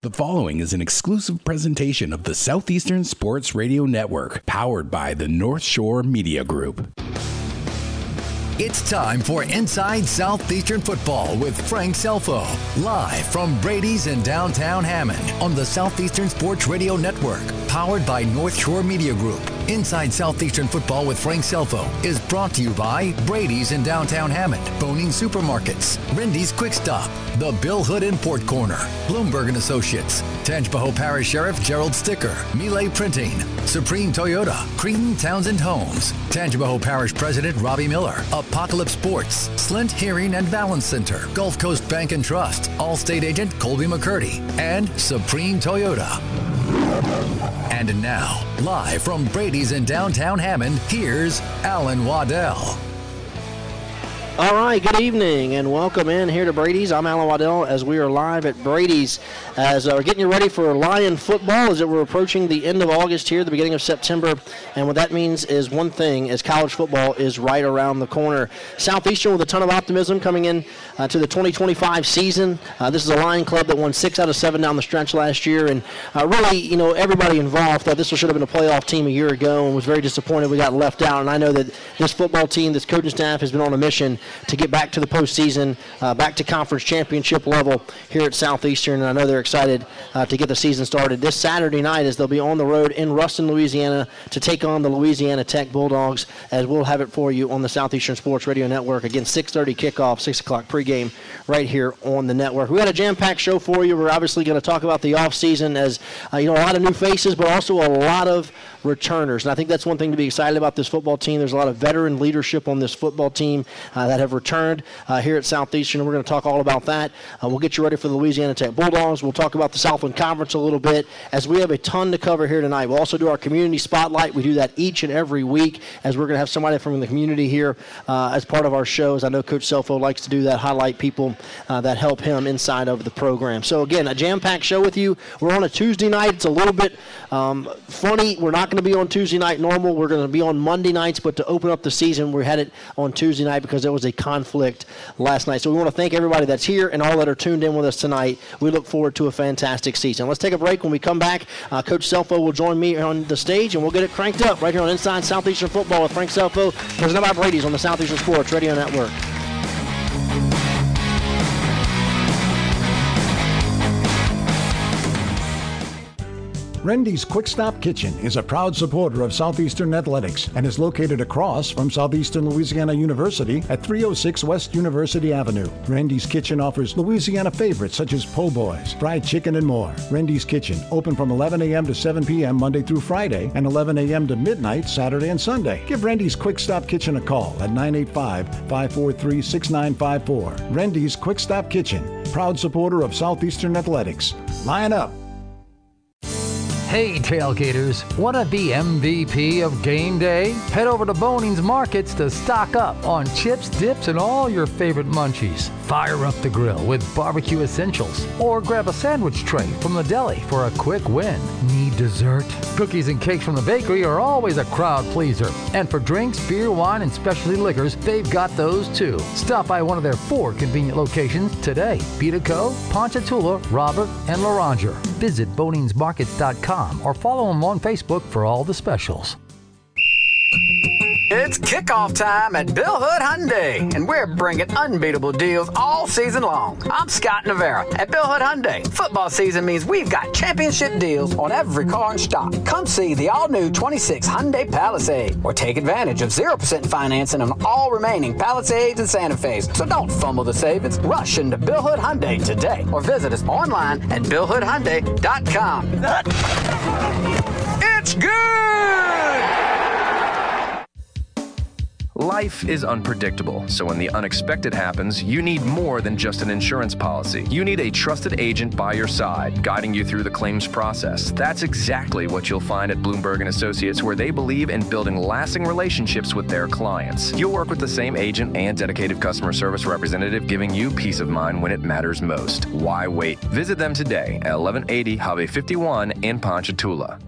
The following is an exclusive presentation of the Southeastern Sports Radio Network, powered by the North Shore Media Group. It's time for Inside Southeastern Football with Frank Selfo, live from Brady's in downtown Hammond on the Southeastern Sports Radio Network, powered by North Shore Media Group. Inside Southeastern Football with Frank Selfo is brought to you by Brady's in downtown Hammond, Boning Supermarkets, Rendy's Quick Stop, the Bill Hood Import Corner, Bloomberg & Associates, Tangipahoa Parish Sheriff Gerald Sticker, Miele Printing, Supreme Toyota, Creedon Townsend Homes, Tangipahoa Parish President Robbie Miller, Apocalypse Sports, Slint Hearing and Balance Center, Gulf Coast Bank and Trust, Allstate Agent Colby McCurdy, and Supreme Toyota. And now, live from Brady's in downtown Hammond, here's Alan Waddell. All right, good evening and welcome in here to Brady's. I'm Alan Waddell as we are live at Brady's as we're getting you ready for Lion football as we're approaching the end of August here, the beginning of September. And what that means is one thing, as college football is right around the corner. Southeastern with a ton of optimism coming in to the 2025 season. This is a Lion club that won 6 out of 7 down the stretch last year. And really, you know, everybody involved thought this should have been a playoff team a year ago and was very disappointed we got left out. And I know that this football team, this coaching staff has been on a mission to get back to the postseason, back to conference championship level here at Southeastern, and I know they're excited to get the season started this Saturday night as they'll be on the road in Ruston, Louisiana to take on the Louisiana Tech Bulldogs, as we'll have it for you on the Southeastern Sports Radio Network. Again, 6:30 kickoff, 6 o'clock pregame right here on the network. We got a jam-packed show for you. We're obviously going to talk about the offseason as, a lot of new faces, but also a lot of returners. And I think that's one thing to be excited about this football team. There's a lot of veteran leadership on this football team that have returned here at Southeastern. We're going to talk all about that. We'll get you ready for the Louisiana Tech Bulldogs. We'll talk about the Southland Conference a little bit as we have a ton to cover here tonight. We'll also do our community spotlight. We do that each and every week as we're going to have somebody from the community here as part of our shows. I know Coach Selfo likes to do that, highlight people that help him inside of the program. So again, a jam-packed show with you. We're on a Tuesday night. It's a little bit funny. We're not going to be on Tuesday night normal. We're going to be on Monday nights, but to open up the season, we had it on Tuesday night because there was a conflict last night. So we want to thank everybody that's here and all that are tuned in with us tonight. We look forward to a fantastic season. Let's take a break. When we come back, Coach Selfo will join me on the stage, and we'll get it cranked up right here on Inside Southeastern Football with Frank Selfo, presented by Brady's on the Southeastern Sports Radio Network. Rendy's Quick Stop Kitchen is a proud supporter of Southeastern Athletics and is located across from Southeastern Louisiana University at 306 West University Avenue. Rendy's Kitchen offers Louisiana favorites such as po' boys, fried chicken, and more. Rendy's Kitchen, open from 11 a.m. to 7 p.m. Monday through Friday and 11 a.m. to midnight Saturday and Sunday. Give Rendy's Quick Stop Kitchen a call at 985-543-6954. Rendy's Quick Stop Kitchen, proud supporter of Southeastern Athletics. Line up. Hey tailgaters, want to be MVP of game day? Head over to Boning's Markets to stock up on chips, dips, and all your favorite munchies. Fire up the grill with barbecue essentials, or grab a sandwich tray from the deli for a quick win. Need dessert? Cookies and cakes from the bakery are always a crowd pleaser. And for drinks, beer, wine, and specialty liquors, they've got those too. Stop by one of their 4 convenient locations today: Pitaco, Ponchatoula, Robert, and Loranger. Visit boningsmarkets.com or follow them on Facebook for all the specials. It's kickoff time at Bill Hood Hyundai, and we're bringing unbeatable deals all season long. I'm Scott Navarra at Bill Hood Hyundai. Football season means we've got championship deals on every car in stock. Come see the all-new 26 Hyundai Palisade, or take advantage of 0% financing on all remaining Palisades and Santa Fe's. So don't fumble the savings. Rush into Bill Hood Hyundai today, or visit us online at BillHoodHyundai.com. It's good! Life is unpredictable, so when the unexpected happens, you need more than just an insurance policy. You need a trusted agent by your side, guiding you through the claims process. That's exactly what you'll find at Bloomberg & Associates, where they believe in building lasting relationships with their clients. You'll work with the same agent and dedicated customer service representative, giving you peace of mind when it matters most. Why wait? Visit them today at 1180 Highway 51 in Ponchatoula.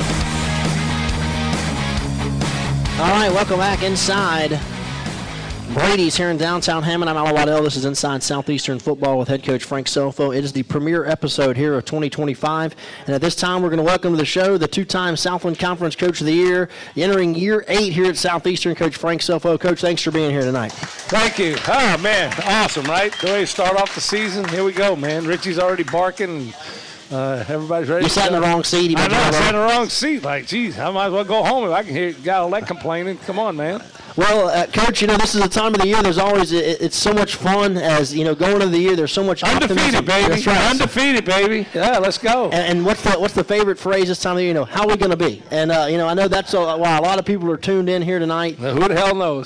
All right, welcome back inside Brady's here in downtown Hammond. I'm Alan Waddell. This is Inside Southeastern Football with head coach Frank Selfo. It is the premiere episode here of 2025. And at this time, we're going to welcome to the show the two-time Southland Conference Coach of the Year, entering year 8 here at Southeastern, Coach Frank Selfo. Coach, thanks for being here tonight. Thank you. Oh, man, awesome, right? The way to start off the season. Here we go, man. Richie's already barking. Everybody's ready. You sat in the wrong seat. I know, I sat in the wrong seat. Like, geez, I might as well go home if I can hear got all that complaining. Come on, man. Well, Coach, this is the time of the year. There's always it's so much fun as going into the year. There's so much undefeated, optimism. baby. That's right. Undefeated, baby. Yeah, let's go. And what's the favorite phrase this time of the year? How are we going to be? And I know that's why a lot of people are tuned in here tonight. Now, who the hell knows?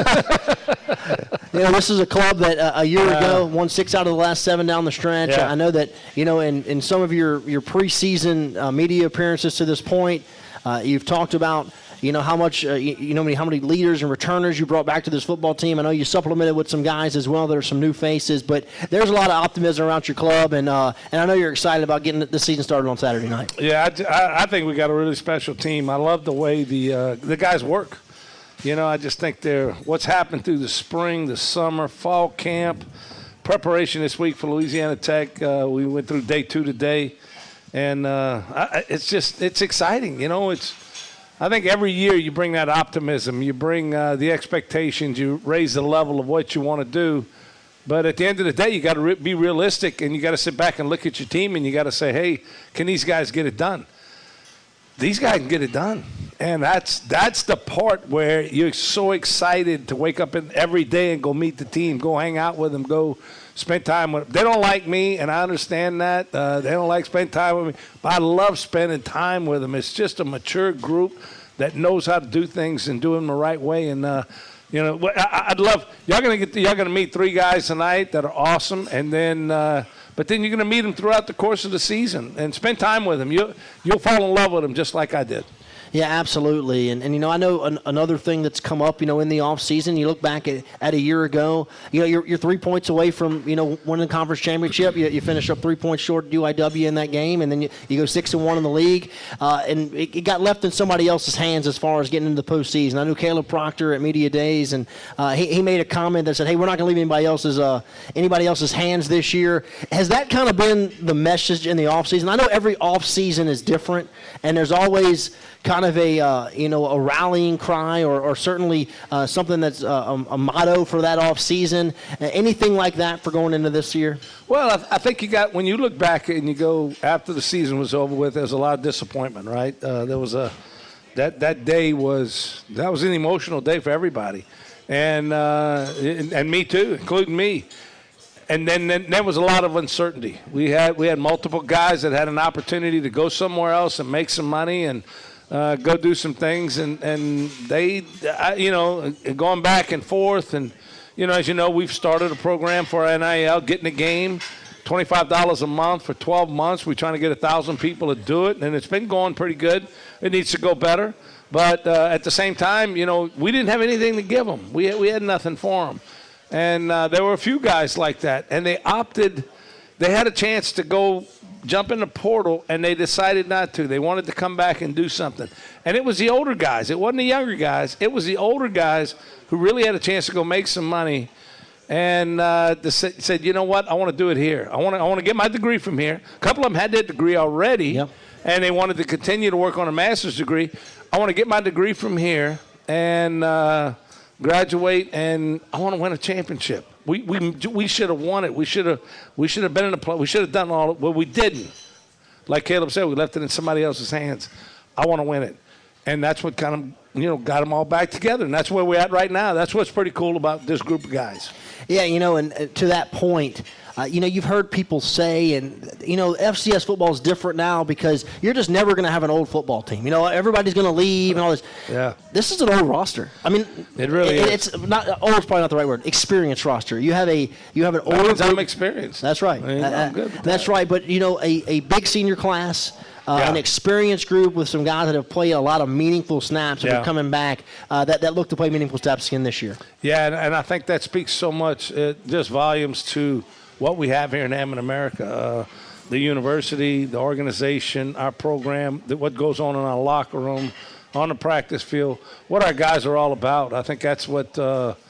This is a club that a year ago won 6 out of the last 7 down the stretch. Yeah. I know that in some of your preseason media appearances to this point, you've talked about how much how many leaders and returners you brought back to this football team. I know you supplemented with some guys as well that are some new faces, but there's a lot of optimism around your club, and I know you're excited about getting the season started on Saturday night. Yeah, I think we got a really special team. I love the way the guys work. I just think what's happened through the spring, the summer, fall camp, preparation this week for Louisiana Tech. We went through day 2 today, and it's exciting. I think every year you bring that optimism, you bring the expectations, you raise the level of what you want to do. But at the end of the day, you got to be realistic, and you got to sit back and look at your team, and you got to say, hey, can these guys get it done? These guys can get it done. And that's the part where you're so excited to wake up every day and go meet the team, go hang out with them, go spend time with them. They don't like me, and I understand that. They don't like spending time with me. But I love spending time with them. It's just a mature group that knows how to do things and do them the right way. And, I'd love – y'all going to meet 3 guys tonight that are awesome, and then but then you're going to meet them throughout the course of the season and spend time with them. You'll fall in love with them just like I did. Yeah, absolutely. And I know another thing that's come up, in the offseason, you look back at a year ago, you're 3 points away from, winning the conference championship. You finish up 3 points short UIW in that game, and then you go 6-1 in the league. And it got left in somebody else's hands as far as getting into the postseason. I knew Caleb Proctor at Media Days, and he made a comment that said, hey, we're not going to leave anybody else's hands this year. Has that kind of been the message in the offseason? I know every offseason is different, and there's always kind of a rallying cry or certainly something that's a motto for that off season. Anything like that for going into this year? Well, I think when you look back and you go after the season was over with, there's a lot of disappointment, right? There was that day was an emotional day for everybody, and me too, including me. And then there was a lot of uncertainty. We had multiple guys that had an opportunity to go somewhere else and make some money and go do some things, and they, going back and forth, and as you know, we've started a program for NIL, getting a game, $25 a month for 12 months. We're trying to get 1,000 people to do it, and it's been going pretty good. It needs to go better, but at the same time, we didn't have anything to give them. We had nothing for them, and there were a few guys like that, and they opted. They had a chance to go jump in the portal, and they decided not to. They wanted to come back and do something. And it was the older guys. It wasn't the younger guys. It was the older guys who really had a chance to go make some money and said, you know what, I want to do it here. I want to get my degree from here. A couple of them had their degree already, yep, and they wanted to continue to work on a master's degree. I want to get my degree from here and graduate, and I want to win a championship. We should have won it. We should have been in the play. We should have done all. Well, we didn't. Like Caleb said, we left it in somebody else's hands. I want to win it, and that's what kind of got them all back together. And that's where we're at right now. That's what's pretty cool about this group of guys. Yeah, and to that point, you've heard people say, and FCS football is different now because you're just never going to have an old football team. Everybody's going to leave and all this. Yeah, this is an old roster. I mean, it really is. It's not old. Is probably not the right word. Experienced roster. You have an older. I'm experienced. That's right. I'm good with that's that. right. But a big senior class. An experienced group with some guys that have played a lot of meaningful snaps and are coming back that look to play meaningful snaps again this year. Yeah, and I think that speaks so much, just volumes to what we have here in Hammond, America. The university, the organization, our program, what goes on in our locker room, on the practice field, what our guys are all about. I think that's what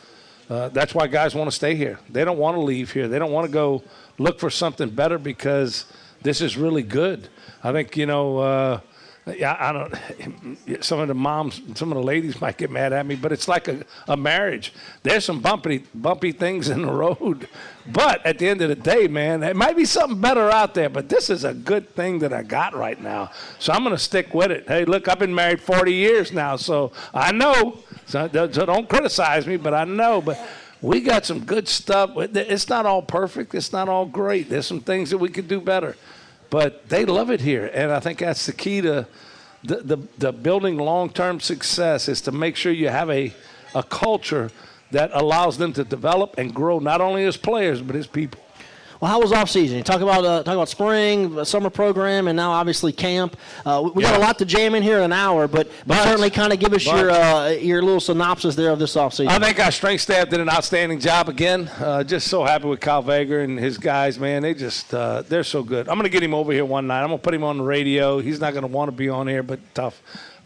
That's why guys want to stay here. They don't want to leave here. They don't want to go look for something better because this is really good. I think, I don't. Some of the moms, some of the ladies might get mad at me, but it's like a marriage. There's some bumpy things in the road, but at the end of the day, man, there might be something better out there. But this is a good thing that I got right now, so I'm going to stick with it. Hey, look, I've been married 40 years now, so I know. So don't criticize me, but I know. But we got some good stuff. It's not all perfect. It's not all great. There's some things that we could do better. But they love it here, and I think that's the key to the building long-term success is to make sure you have a culture that allows them to develop and grow not only as players but as people. Well, how was off season? You talk about spring, summer program, and now obviously camp. We got a lot to jam in here in an hour, but certainly kind of give us your little synopsis there of this off season. I think our strength staff did an outstanding job again. Just so happy with Kyle Vager and his guys, man. They just they're so good. I'm going to get him over here one night. I'm going to put him on the radio. He's not going to want to be on here, but tough.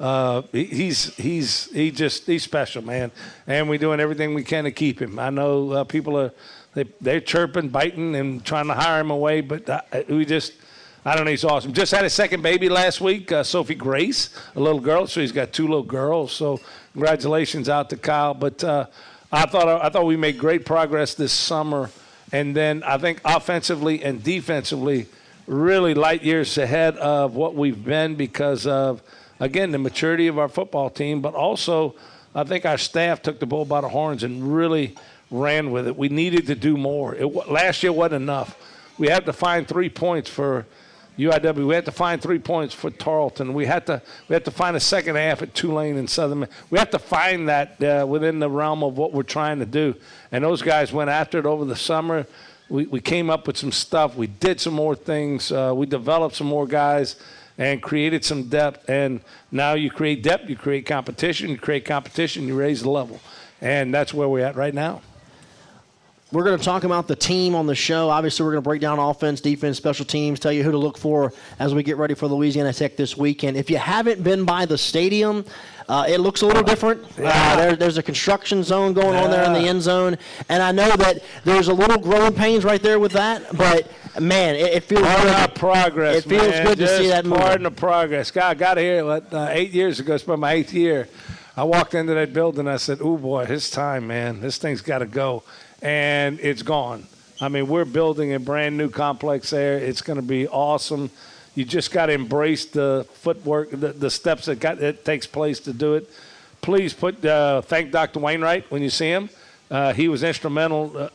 He's special, man, and we're doing everything we can to keep him. I know people are. They're chirping, biting, and trying to hire him away, but I don't know, he's awesome. Just had his second baby last week, Sophie Grace, a little girl, so he's got 2 little girls. So congratulations out to Kyle. But I thought we made great progress this summer, and then I think offensively and defensively, really light years ahead of what we've been because of, again, the maturity of our football team, but also I think our staff took the bull by the horns and really ran with it. We needed to do more. Last year wasn't enough. We had to find 3 points for UIW. We had to find 3 points for Tarleton. We had to find a second half at Tulane and Southern. We have to find that within the realm of what we're trying to do. And those guys went after it over the summer. We came up with some stuff. We did some more things. We developed some more guys and created some depth. And now you create depth, you create competition. You create competition, you raise the level. And that's where we're at right now. We're going to talk about the team on the show. Obviously, we're going to break down offense, defense, special teams, tell you who to look for as we get ready for Louisiana Tech this weekend. If you haven't been by the stadium, it looks a little different. There's a construction zone going on there in the end zone, and I know that there's a little growing pains right there with that, but, man, it feels good. Progress, it feels good to see that moving. Pardon the progress. God, I got here 8 years ago. It's been my 8th year. I walked into that building. I said, oh, boy, it's time, man. This thing's got to go. And it's gone. I mean, we're building a brand-new complex there. It's going to be awesome. You just got to embrace the footwork, the steps that takes place to do it. Please thank Dr. Wainwright when you see him. He was instrumental.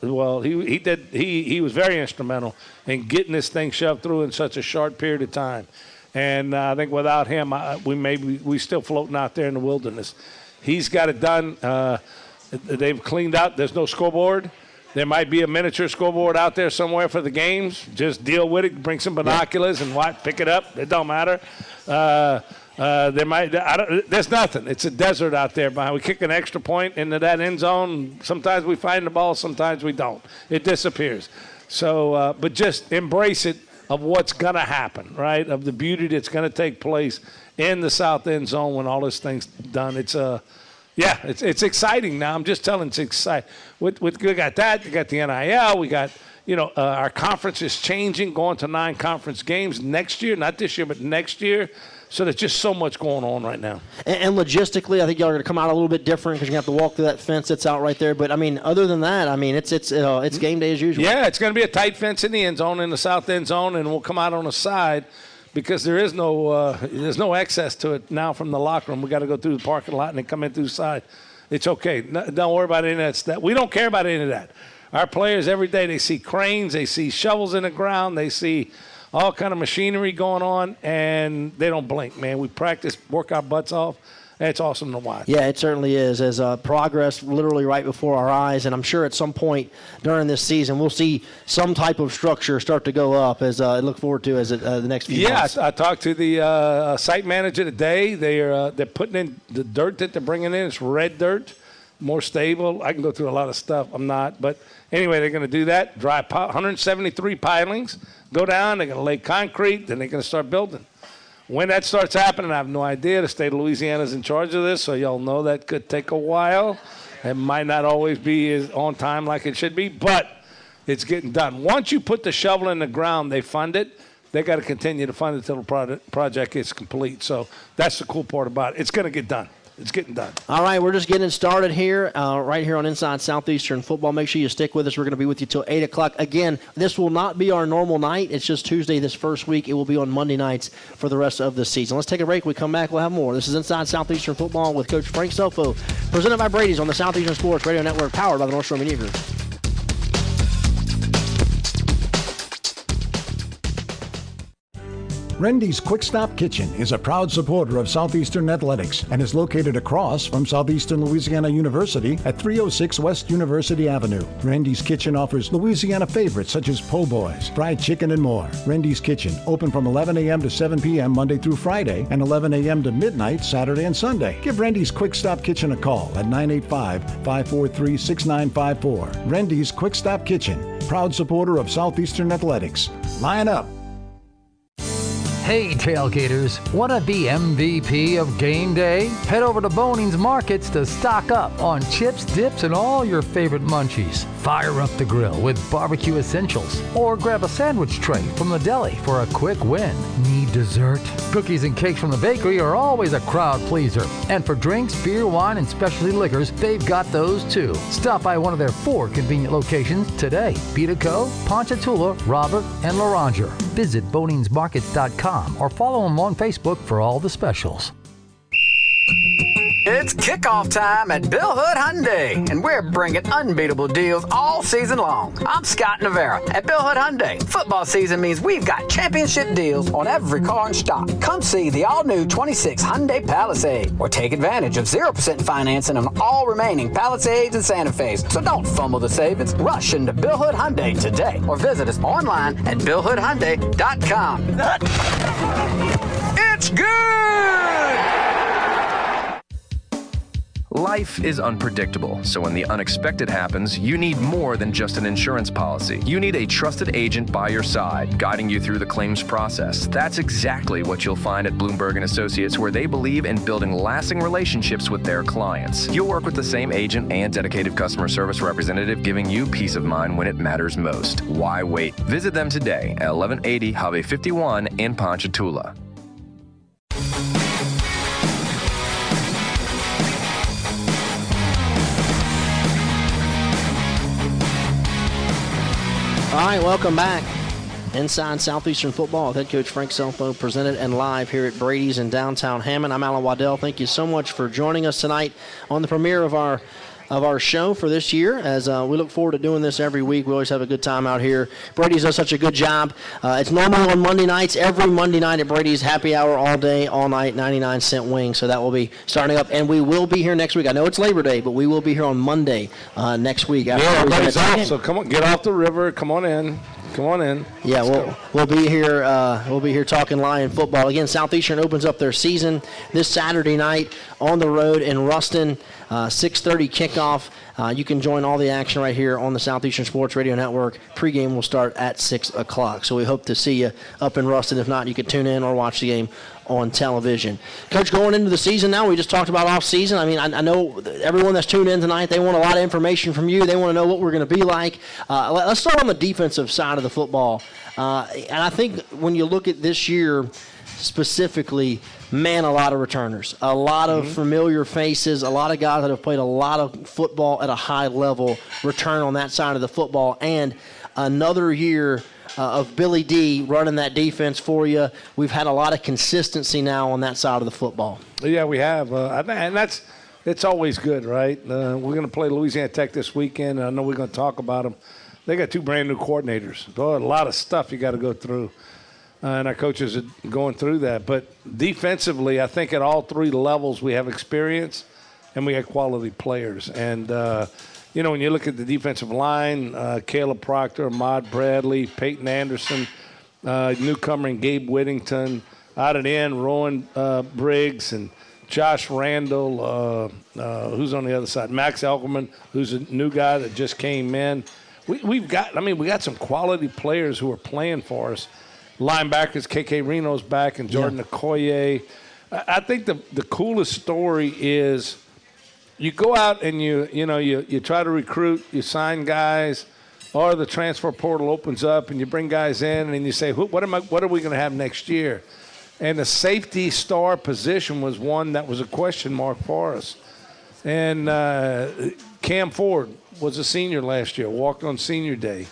He was very instrumental in getting this thing shoved through in such a short period of time. And I think without him, we still floating out there in the wilderness. He's got it done. They've cleaned out. There's no scoreboard. There might be a miniature scoreboard out there somewhere for the games. Just deal with it. Bring some binoculars and pick it up. It don't matter. There's nothing. It's a desert out there. We kick an extra point into that end zone. Sometimes we find the ball. Sometimes we don't. It disappears. So, but just embrace it of what's going to happen, right, of the beauty that's going to take place in the south end zone when all this thing's done. It's exciting now. I'm just telling, it's exciting. We got that. We got the NIL. We got, our conference is changing, going to 9 conference games next year, not this year, but next year. So there's just so much going on right now. And logistically, I think y'all are going to come out a little bit different because you're going to have to walk through that fence that's out right there. But, I mean, other than that, I mean, it's game day as usual. Yeah, it's going to be a tight fence in the end zone, in the south end zone, and we'll come out on the side because there's no access to it now from the locker room. We got to go through the parking lot and then come in through the side. It's okay. Don't worry about any of that stuff. We don't care about any of that. Our players every day, they see cranes, they see shovels in the ground, they see all kind of machinery going on, and they don't blink, man. We practice, work our butts off. It's awesome to watch. Yeah, it certainly is. As progress literally right before our eyes, and I'm sure at some point during this season we'll see some type of structure start to go up as I look forward to the next few months. Yeah, I talked to the site manager today. They're putting in the dirt that they're bringing in. It's red dirt, more stable. I can go through a lot of stuff. I'm not. But anyway, they're going to do that. 173 pilings. Go down, they're going to lay concrete, then they're going to start building. When that starts happening, I have no idea. The state of Louisiana is in charge of this, so y'all know that could take a while. It might not always be as on time like it should be, but it's getting done. Once you put the shovel in the ground, they fund it. They got to continue to fund it until the project is complete. So that's the cool part about it. It's going to get done. It's getting done. All right, we're just getting started here, right here on Inside Southeastern Football. Make sure you stick with us. We're going to be with you till 8 o'clock. Again, this will not be our normal night. It's just Tuesday this first week. It will be on Monday nights for the rest of the season. Let's take a break. When we come back, we'll have more. This is Inside Southeastern Football with Coach Frank Selfo, presented by Brady's on the Southeastern Sports Radio Network, powered by the North Shore Media Group. Rendy's Quick Stop Kitchen is a proud supporter of Southeastern Athletics and is located across from Southeastern Louisiana University at 306 West University Avenue. Rendy's Kitchen offers Louisiana favorites such as po' boys, fried chicken, and more. Rendy's Kitchen, open from 11 a.m. to 7 p.m. Monday through Friday and 11 a.m. to midnight Saturday and Sunday. Give Rendy's Quick Stop Kitchen a call at 985-543-6954. Rendy's Quick Stop Kitchen, proud supporter of Southeastern Athletics. Line up. Hey tailgaters, want to be MVP of game day? Head over to Boning's Markets to stock up on chips, dips, and all your favorite munchies. Fire up the grill with barbecue essentials, or grab a sandwich tray from the deli for a quick win. Need dessert? Cookies and cakes from the bakery are always a crowd pleaser. And for drinks, beer, wine, and specialty liquors, they've got those too. Stop by one of their 4 convenient locations today: Beatico, Ponchatoula, Robert, and Loranger. Visit BoningsMarkets.com or follow them on Facebook for all the specials. It's kickoff time at Bill Hood Hyundai, and we're bringing unbeatable deals all season long. I'm Scott Navarra at Bill Hood Hyundai. Football season means we've got championship deals on every car in stock. Come see the all-new 26 Hyundai Palisade, or take advantage of 0% financing on all remaining Palisades and Santa Fe's. So don't fumble the savings. Rush into Bill Hood Hyundai today, or visit us online at BillHoodHyundai.com. It's good! Life is unpredictable, so when the unexpected happens, you need more than just an insurance policy. You need a trusted agent by your side, guiding you through the claims process. That's exactly what you'll find at Bloomberg & Associates, where they believe in building lasting relationships with their clients. You'll work with the same agent and dedicated customer service representative, giving you peace of mind when it matters most. Why wait? Visit them today at 1180 Highway 51 in Ponchatoula. All right, welcome back. Inside Southeastern Football with head coach Frank Selfo, presented and live here at Brady's in downtown Hammond. I'm Alan Waddell. Thank you so much for joining us tonight on the premiere of our show for this year, as we look forward to doing this every week. We always have a good time out here. Brady's does such a good job. It's normally on Monday nights. Every Monday night at Brady's, happy hour all day, all night, 99-cent wings. So that will be starting up, and we will be here next week. I know it's Labor Day, but we will be here on Monday next week. Everybody's off, so come on, get off the river. Come on in. Come on in. Yeah, we'll be here. We'll be here talking Lion football again. Southeastern opens up their season this Saturday night on the road in Ruston. 6:30 kickoff. You can join all the action right here on the Southeastern Sports Radio Network. Pregame will start at 6 o'clock. So we hope to see you up in Ruston. If not, you can tune in or watch the game on television. Coach, going into the season now, we just talked about off-season. I mean, I know everyone that's tuned in tonight, they want a lot of information from you. They want to know what we're going to be like. Let's start on the defensive side of the football. And I think when you look at this year specifically, man, a lot of returners, a lot of familiar faces, a lot of guys that have played a lot of football at a high level return on that side of the football, and another year of Billy D running that defense for you. We've had a lot of consistency now on that side of the football. Yeah, we have. And it's always good, right? We're going to play Louisiana Tech this weekend. I know we're going to talk about them. They got 2 brand-new coordinators. So a lot of stuff you got to go through. And our coaches are going through that. But defensively, I think at all 3 levels we have experience and we have quality players. And, when you look at the defensive line, Caleb Proctor, Ahmad Bradley, Peyton Anderson, newcomer and Gabe Whittington, out at end, Rowan Briggs and Josh Randall, who's on the other side, Max Elkerman, who's a new guy that just came in. We got some quality players who are playing for us. Linebackers, KK Reno's back, and Jordan Okoye. I think the coolest story is, you go out and you try to recruit, you sign guys, or the transfer portal opens up and you bring guys in and you say, what are we going to have next year? And the safety star position was one that was a question mark for us. And Cam Ford was a senior last year, walked on senior day.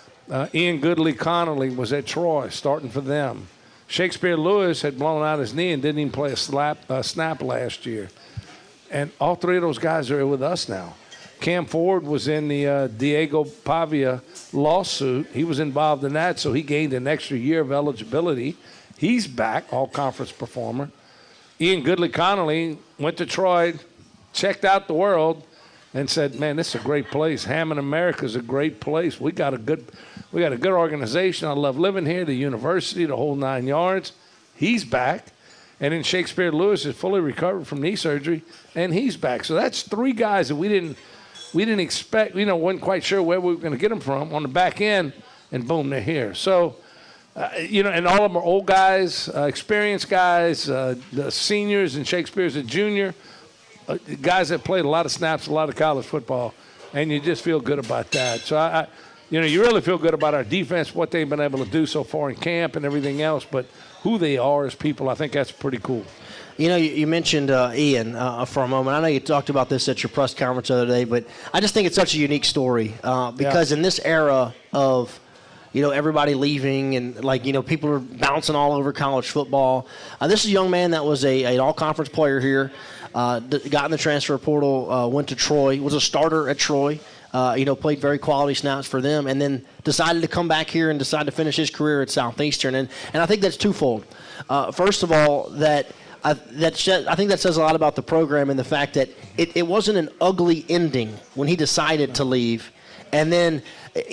Ian Goodley-Connolly was at Troy, starting for them. Shakespeare Lewis had blown out his knee and didn't even play a snap last year. And all three of those guys are with us now. Cam Ford was in the Diego Pavia lawsuit. He was involved in that, so he gained an extra year of eligibility. He's back, all-conference performer. Ian Goodley-Connolly went to Troy, checked out the world, and said, man, this is a great place. Hammond America is a great place. We got a good organization. I love living here, the university, the whole 9 yards. He's back. And then Shakespeare Lewis is fully recovered from knee surgery, and he's back. So that's three guys that we didn't expect, wasn't quite sure where we were going to get them from on the back end, and boom, they're here. So, and all of them are old guys, experienced guys, the seniors and Shakespeare's a junior, guys that played a lot of snaps, a lot of college football, and you just feel good about that. So, you really feel good about our defense, what they've been able to do so far in camp and everything else, but who they are as people, I think that's pretty cool. You mentioned Ian for a moment. I know you talked about this at your press conference the other day, but I just think it's such a unique story because in this era of, everybody leaving and, people are bouncing all over college football, this is a young man that was an all-conference player here, got in the transfer portal, went to Troy, was a starter at Troy, played very quality snaps for them, and then decided to come back here and decide to finish his career at Southeastern. And I think that's twofold. First of all, I think that says a lot about the program and the fact that it wasn't an ugly ending when he decided to leave. And then,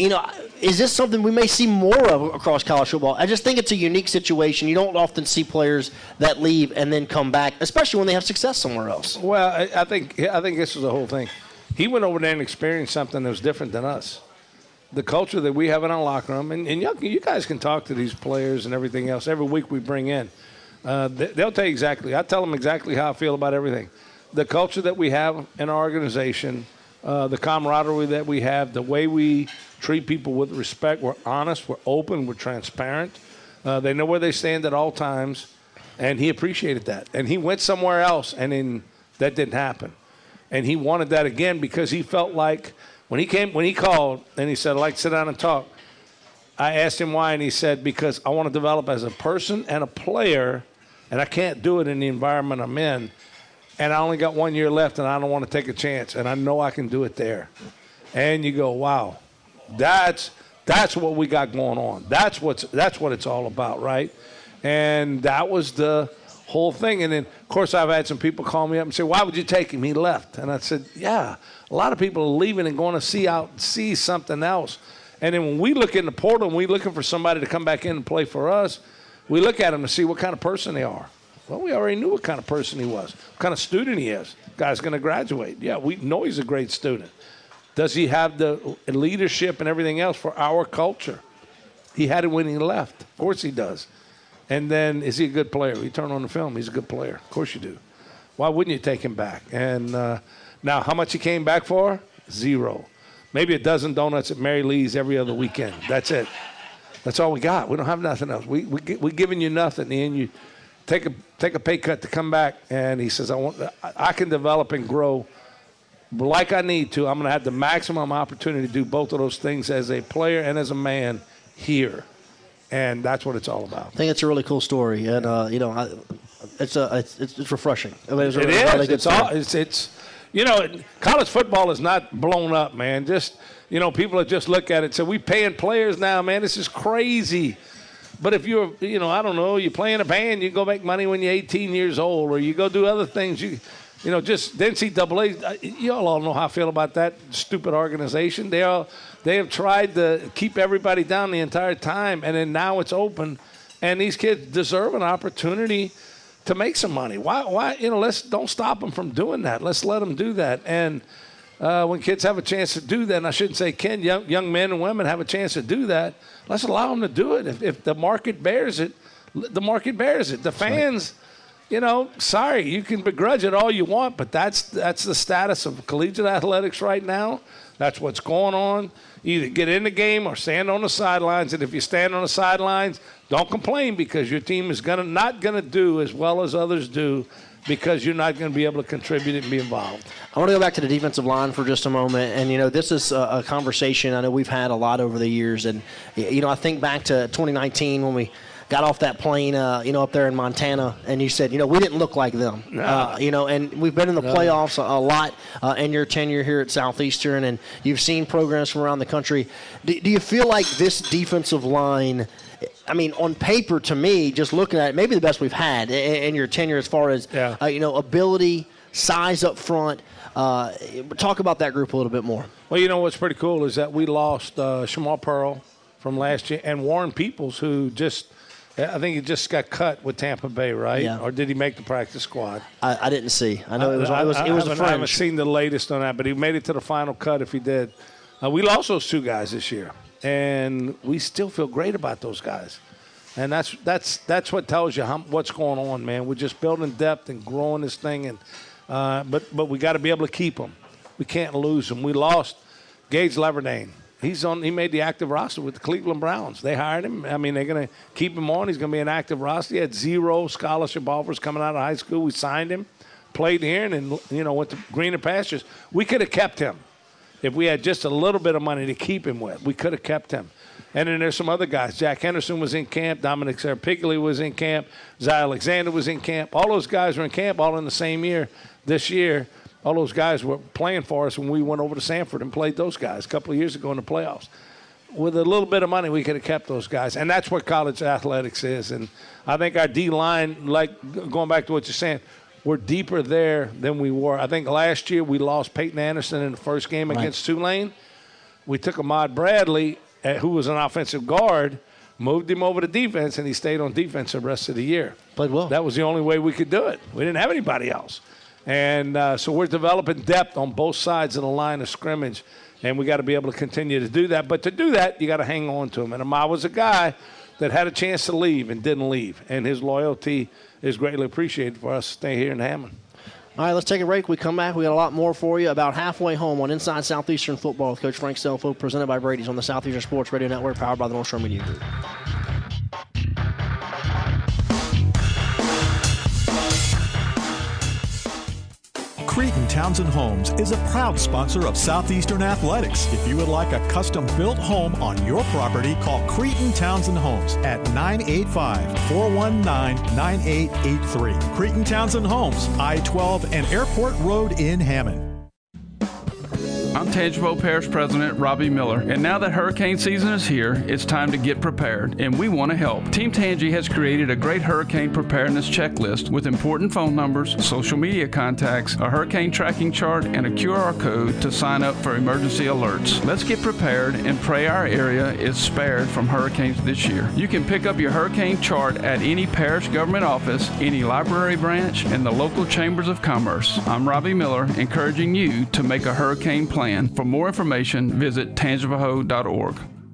is this something we may see more of across college football? I just think it's a unique situation. You don't often see players that leave and then come back, especially when they have success somewhere else. Well, I think this is the whole thing. He went over there and experienced something that was different than us. The culture that we have in our locker room, and you guys can talk to these players and everything else. Every week we bring in. They'll tell you exactly. I tell them exactly how I feel about everything. The culture that we have in our organization, the camaraderie that we have, the way we treat people with respect. We're honest, we're open, we're transparent. They know where they stand at all times, and he appreciated that. And he went somewhere else, and then that didn't happen. And he wanted that again because he felt like when he called and he said, I'd like to sit down and talk, I asked him why, and he said, because I want to develop as a person and a player, and I can't do it in the environment I'm in. And I only got 1 year left, and I don't want to take a chance, and I know I can do it there. And you go, wow, that's what we got going on. That's what it's all about, right? And that was the whole thing. And then, of course, I've had some people call me up and say, why would you take him? He left. And I said, yeah, a lot of people are leaving and going to see something else. And then when we look in the portal and we're looking for somebody to come back in and play for us, we look at them to see what kind of person they are. Well, we already knew what kind of person he was, what kind of student he is. Guy's going to graduate. Yeah, we know he's a great student. Does he have the leadership and everything else for our culture? He had it when he left. Of course he does. And then, is he a good player? You turn on the film, he's a good player. Of course you do. Why wouldn't you take him back? And now, how much he came back for? $0. Maybe a dozen donuts at Mary Lee's every other weekend. That's it. That's all we got. We don't have nothing else. We're giving you nothing. And you take a pay cut to come back. And he says, I can develop and grow like I need to. I'm going to have the maximum opportunity to do both of those things as a player and as a man here. And that's what it's all about. I think it's a really cool story, and it's refreshing. I mean, it is. It's college football is not blown up, man. Just people that just look at it and say, we paying players now, man. This is crazy. But if you're, I don't know, you play in a band, you go make money when you're 18 years old, or you go do other things. Just the NCAA. You all know how I feel about that stupid organization. They have tried to keep everybody down the entire time, and then now it's open, and these kids deserve an opportunity to make some money. Why? Let's don't stop them from doing that. Let's let them do that. And when kids have a chance to do that, and I shouldn't say young men and women have a chance to do that, let's allow them to do it. If the market bears it, the market bears it. The fans, sorry, you can begrudge it all you want, but that's the status of collegiate athletics right now. That's what's going on. Either get in the game or stand on the sidelines. And if you stand on the sidelines, don't complain because your team is not going to do as well as others do because you're not going to be able to contribute and be involved. I want to go back to the defensive line for just a moment. And, this is a conversation I know we've had a lot over the years. And, I think back to 2019 when we got off that plane, up there in Montana, and you said, we didn't look like them. No. And we've been in the playoffs a lot in your tenure here at Southeastern, and you've seen programs from around the country. Do you feel like this defensive line, on paper, to me, just looking at it, maybe the best we've had in your tenure as far as, ability, size up front? Talk about that group a little bit more. Well, what's pretty cool is that we lost Shamal Pearl from last year and Warren Peoples, who I think he just got cut with Tampa Bay, right? Yeah. Or did he make the practice squad? I didn't see. I know it was the fringe. I haven't seen the latest on that, but he made it to the final cut if he did. We lost those two guys this year, and we still feel great about those guys. And that's what tells you what's going on, man. We're just building depth and growing this thing, and but we got to be able to keep them. We can't lose them. We lost Gage Leverdane. He made the active roster with the Cleveland Browns. They hired him. They're going to keep him on. He's going to be an active roster. He had 0 scholarship offers coming out of high school. We signed him, played here, and then, went to greener pastures. We could have kept him if we had just a little bit of money to keep him with. We could have kept him. And then there's some other guys. Jack Henderson was in camp. Dominic Serpigley was in camp. Zay Alexander was in camp. All those guys were in camp all in the same year this year. All those guys were playing for us when we went over to Sanford and played those guys a couple of years ago in the playoffs. With a little bit of money, we could have kept those guys. And that's what college athletics is. And I think our D-line, like going back to what you're saying, we're deeper there than we were. I think last year we lost Peyton Anderson in the first game against Tulane. We took Ahmad Bradley, who was an offensive guard, moved him over to defense, and he stayed on defense the rest of the year. Played well. That was the only way we could do it. We didn't have anybody else. And so we're developing depth on both sides of the line of scrimmage, and we got to be able to continue to do that. But to do that, you got to hang on to him. And Ahmad was a guy that had a chance to leave and didn't leave, and his loyalty is greatly appreciated for us to stay here in Hammond. All right, let's take a break. We come back. We got a lot more for you. About halfway home on Inside Southeastern Football with Coach Frank Scelfo, presented by Brady's on the Southeastern Sports Radio Network, powered by the North Shore Media Group. Cretin Townsend Homes is a proud sponsor of Southeastern Athletics. If you would like a custom-built home on your property, call Cretin Townsend Homes at 985-419-9883. Cretin Townsend Homes, I-12 and Airport Road in Hammond. I'm Tangipahoa Parish President Robbie Miller, and now that hurricane season is here, it's time to get prepared, and we want to help. Team Tangi has created a great hurricane preparedness checklist with important phone numbers, social media contacts, a hurricane tracking chart, and a QR code to sign up for emergency alerts. Let's get prepared and pray our area is spared from hurricanes this year. You can pick up your hurricane chart at any parish government office, any library branch, and the local chambers of commerce. I'm Robbie Miller, encouraging you to make a hurricane plan. For more information, visit tangipahoa.org.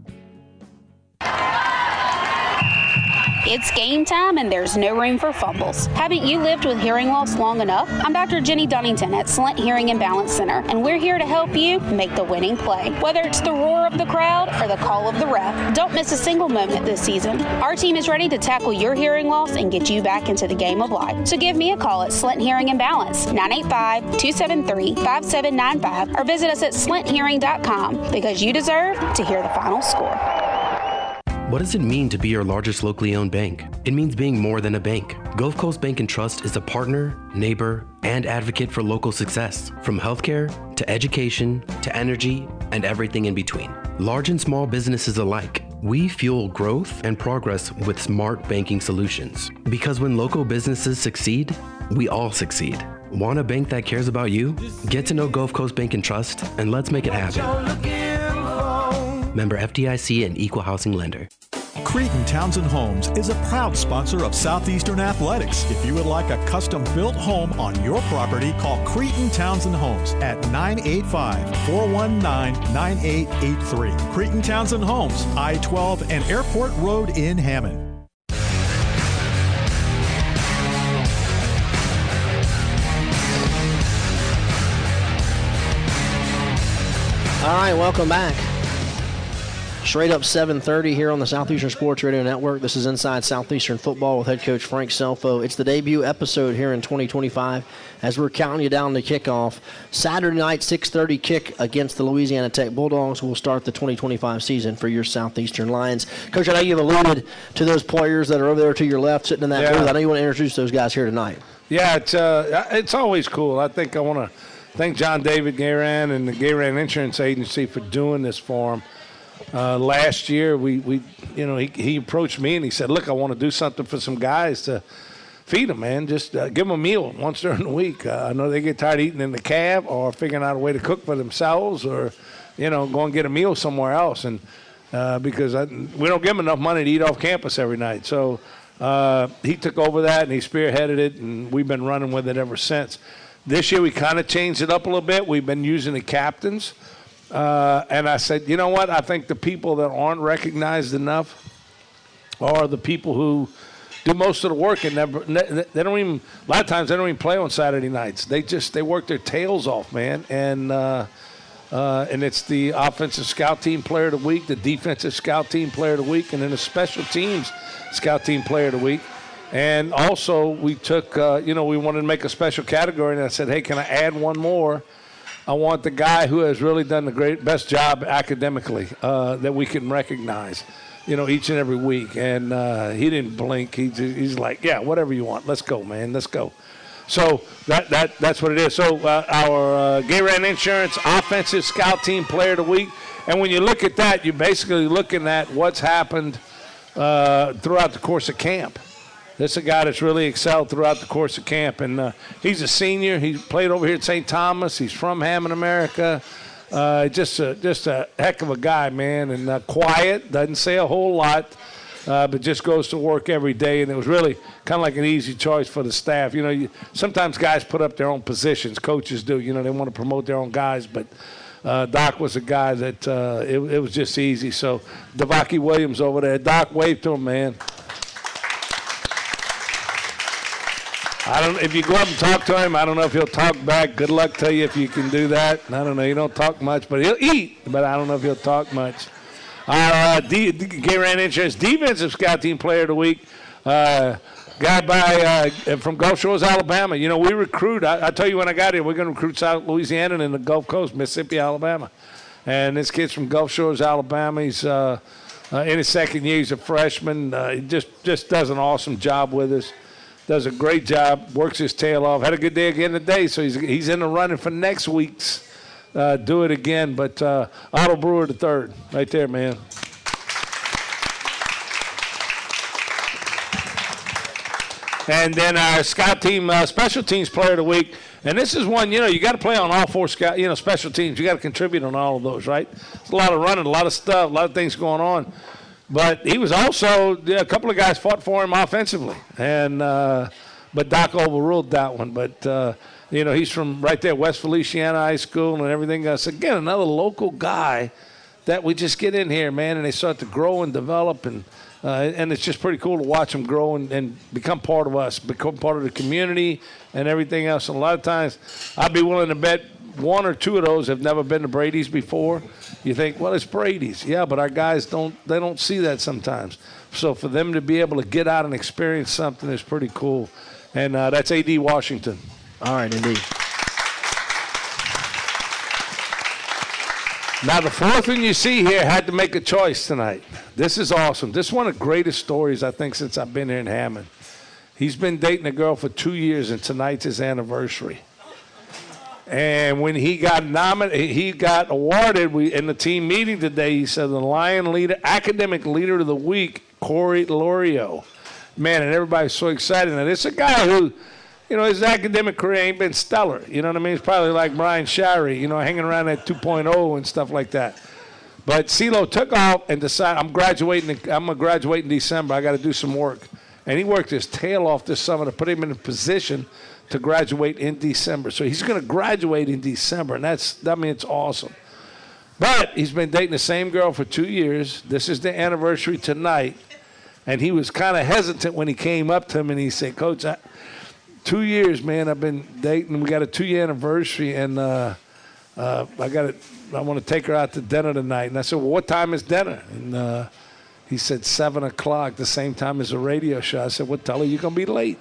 It's game time and there's no room for fumbles. Haven't you lived with hearing loss long enough? I'm Dr. Jenny Dunnington at Slint Hearing and Balance Center, and we're here to help you make the winning play. Whether it's the roar of the crowd or the call of the ref, don't miss a single moment this season. Our team is ready to tackle your hearing loss and get you back into the game of life. So give me a call at Slint Hearing and Balance, 985-273-5795, or visit us at slinthearing.com, because you deserve to hear the final score. What does it mean to be your largest locally owned bank? It means being more than a bank. Gulf Coast Bank and Trust is a partner, neighbor, and advocate for local success, from healthcare to education to energy and everything in between. Large and small businesses alike, we fuel growth and progress with smart banking solutions. Because when local businesses succeed, we all succeed. Want a bank that cares about you? Get to know Gulf Coast Bank and Trust, and let's make it happen. Member FDIC and Equal Housing Lender. Cretin Townsend Homes is a proud sponsor of Southeastern Athletics. If you would like a custom-built home on your property, call Cretin Townsend Homes at 985-419-9883. Cretin Townsend Homes, I-12 and Airport Road in Hammond. All right, welcome back. Straight up 7:30 here on the Southeastern Sports Radio Network. This is Inside Southeastern Football with head coach Frank Selfo. It's the debut episode here in 2025 as we're counting you down to kickoff. Saturday night, 6:30 kick against the Louisiana Tech Bulldogs will start the 2025 season for your Southeastern Lions. Coach, I know you've alluded to those players that are over there to your left sitting in that booth. I know you want to introduce those guys here tonight. Yeah, it's always cool. I think I want to thank John David Gayran and the Gayran Insurance Agency for doing this for him. Last year, he approached me and he said, "Look, I want to do something for some guys to feed them, man. Just give them a meal once during the week. I know they get tired of eating in the cab or figuring out a way to cook for themselves, or go and get a meal somewhere else. And because we don't give them enough money to eat off campus every night, so he took over that and he spearheaded it, and we've been running with it ever since. This year, we kind of changed it up a little bit. We've been using the captains. And I said, you know what? I think the people that aren't recognized enough are the people who do most of the work and they don't even. A lot of times they don't even play on Saturday nights. They work their tails off, man. And it's the offensive scout team player of the week, the defensive scout team player of the week, and then the special teams scout team player of the week. And also we took, we wanted to make a special category, and I said, hey, can I add one more? I want the guy who has really done the best job academically that we can recognize, each and every week. And he didn't blink. He's like, yeah, whatever you want. Let's go, man. Let's go. So that's what it is. So our Gayran Insurance Offensive Scout Team Player of the Week. And when you look at that, you're basically looking at what's happened throughout the course of camp. This is a guy that's really excelled throughout the course of camp. And he's a senior. He played over here at St. Thomas. He's from Hammond, America. Just a heck of a guy, man. And quiet, doesn't say a whole lot, but just goes to work every day. And it was really kind of like an easy choice for the staff. Sometimes guys put up their own positions. Coaches do. They want to promote their own guys. But Doc was a guy that it was just easy. So Devaki Williams over there. Doc, wave to him, man. If you go up and talk to him, I don't know if he'll talk back. Good luck to you if you can do that. I don't know. He don't talk much, but he'll eat. But I don't know if he'll talk much. Gayran Insurance Defensive Scout Team Player of the Week. Guy from Gulf Shores, Alabama. We recruit. I tell you when I got here, we're going to recruit South Louisiana and the Gulf Coast, Mississippi, Alabama. And this kid's from Gulf Shores, Alabama. He's in his second year. He's a freshman. He just does an awesome job with us. Does a great job, works his tail off. Had a good day again today, so he's in the running for next week's do it again. But Otto Brewer the third, right there, man. And then our scout team, special teams player of the week. And this is one, you got to play on all four special teams. You got to contribute on all of those, right? It's a lot of running, a lot of stuff, a lot of things going on. But he was also a couple of guys fought for him offensively, and but Doc overruled that one. But he's from right there, West Feliciana High School, and everything else. Again, another local guy that we just get in here, man, and they start to grow and develop, and it's just pretty cool to watch them grow and become part of us, become part of the community, and everything else. And a lot of times, I'd be willing to bet one or two of those have never been to Brady's before. You think, well, it's Brady's. Yeah, but our guys don't see that sometimes. So for them to be able to get out and experience something is pretty cool. And that's A.D. Washington. All right, indeed. Now, the fourth one you see here had to make a choice tonight. This is awesome. This is one of the greatest stories, I think, since I've been here in Hammond. He's been dating a girl for 2 years, and tonight's his anniversary. And when he got awarded in the team meeting today, he said the Lion Leader, Academic Leader of the Week, Corey Lorio. Man, and everybody's so excited. And it's a guy who, his academic career ain't been stellar. You know what I mean? It's probably like Brian Shirey, hanging around at 2.0 and stuff like that. But CeeLo took off and decided, I'm going to graduate in December. I got to do some work. And he worked his tail off this summer to put him in a position to graduate in December. So he's going to graduate in December, and it's awesome. But he's been dating the same girl for 2 years. This is the anniversary tonight. And he was kind of hesitant when he came up to him, and he said, Coach, 2 years, man, I've been dating. We got a 2-year anniversary, and I got to to take her out to dinner tonight. And I said, well, what time is dinner? And he said 7 o'clock, the same time as a radio show. I said, well, tell her you're going to be late.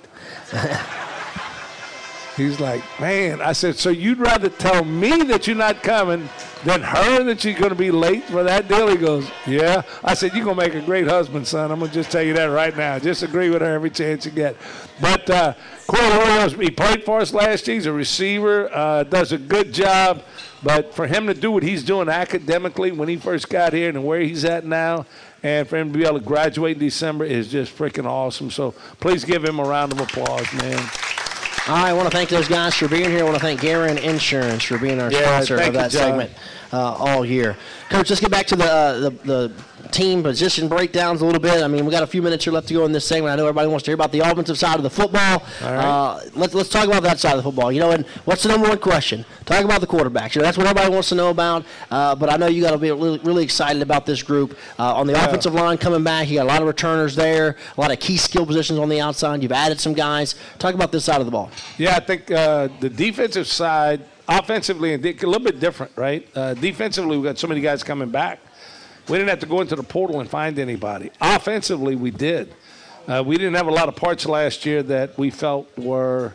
He's like, man. I said, so you'd rather tell me that you're not coming than her that you're going to be late for that deal? He goes, yeah. I said, you're going to make a great husband, son. I'm going to just tell you that right now. Just agree with her every chance you get. But Corey Lorio, he played for us last year. He's a receiver, does a good job. But for him to do what he's doing academically when he first got here and where he's at now, and for him to be able to graduate in December is just freaking awesome. So please give him a round of applause, man. All right, I want to thank those guys for being here. I want to thank Guerin Insurance for being our sponsor of that segment all year. Coach, let's get back to the team position breakdowns a little bit. I mean, we got a few minutes here left to go in this segment. I know everybody wants to hear about the offensive side of the football. All right. Let's talk about that side of the football. You know, and what's the number one question? Talk about the quarterbacks. You know, that's what everybody wants to know about. But I know you got to be really, really excited about this group. On the offensive line coming back, you got a lot of returners there, a lot of key skill positions on the outside. You've added some guys. Talk about this side of the ball. Yeah, I think the defensive side, offensively, a little bit different, right? Defensively, we've got so many guys coming back. We didn't have to go into the portal and find anybody. Offensively, we did. We didn't have a lot of parts last year that we felt were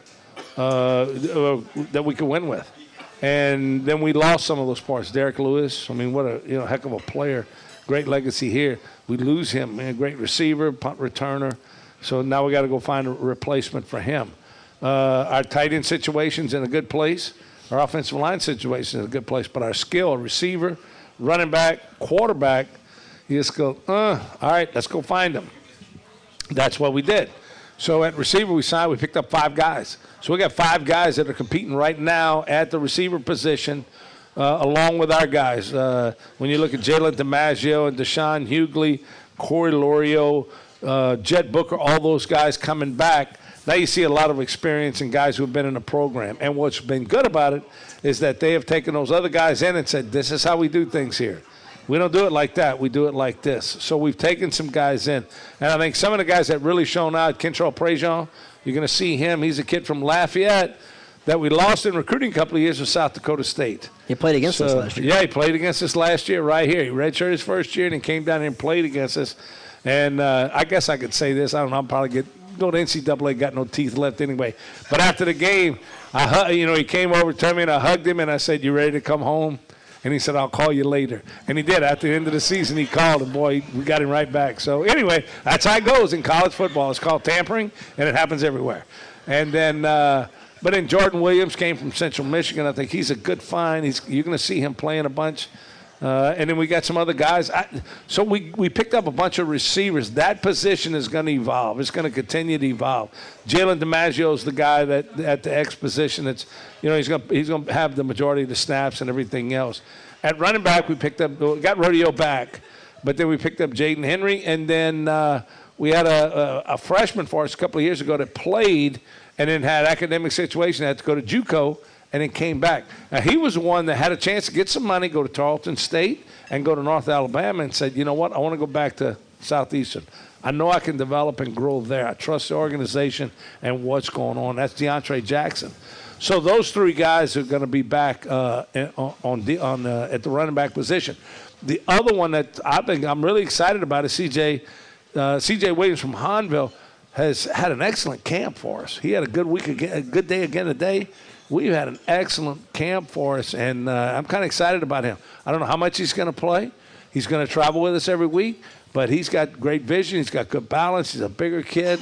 that we could win with. And then we lost some of those parts. Derek Lewis, I mean, what a heck of a player. Great legacy here. We lose him, man, great receiver, punt returner. So now we got to go find a replacement for him. Our tight end situation's in a good place. Our offensive line situation is in a good place. But our skill, receiver, running back, quarterback, you just go, all right, let's go find them. That's what we did. So at receiver, we picked up 5 guys. So we got 5 guys that are competing right now at the receiver position along with our guys. When you look at Jalen DiMaggio and Deshaun Hughley, Corey Lorio, Jed Booker, all those guys coming back, now you see a lot of experience in guys who have been in the program. And what's been good about it is that they have taken those other guys in and said, this is how we do things here. We don't do it like that. We do it like this. So we've taken some guys in. And I think some of the guys that really shown out, Kentrell Prejean, you're going to see him. He's a kid from Lafayette that we lost in recruiting a couple of years with South Dakota State. He played against us last year. Yeah, he played against us last year right here. He redshirted his first year and he came down here and played against us. And I guess I could say this. I don't know. I'll probably go to NCAA, got no teeth left anyway. But after the game, he came over to me and I hugged him and I said, you ready to come home? And he said, I'll call you later. And he did. At the end of the season, he called, and, boy, we got him right back. So, anyway, that's how it goes in college football. It's called tampering, and it happens everywhere. And then but then Jordan Williams came from Central Michigan. I think he's a good find. You're going to see him playing a bunch. And then we got some other guys. So we picked up a bunch of receivers. That position is going to evolve. It's going to continue to evolve. Jalen DiMaggio is the guy that at the X position that's, he's going to have the majority of the snaps and everything else. At running back, we got Rodeo back, but then we picked up Jaden Henry, and then we had a freshman for us a couple of years ago that played and then had academic situation, had to go to JUCO, and then came back. Now, he was the one that had a chance to get some money, go to Tarleton State, and go to North Alabama, and said, you know what, I want to go back to Southeastern. I know I can develop and grow there. I trust the organization and what's going on. That's DeAndre Jackson. So those 3 guys are going to be back at the running back position. The other one that I'm really excited about is C.J. Williams from Hahnville has had an excellent camp for us. He had a good week again, a good day again today. We've had an excellent camp for us, and I'm kind of excited about him. I don't know how much he's going to play. He's going to travel with us every week, but he's got great vision. He's got good balance. He's a bigger kid.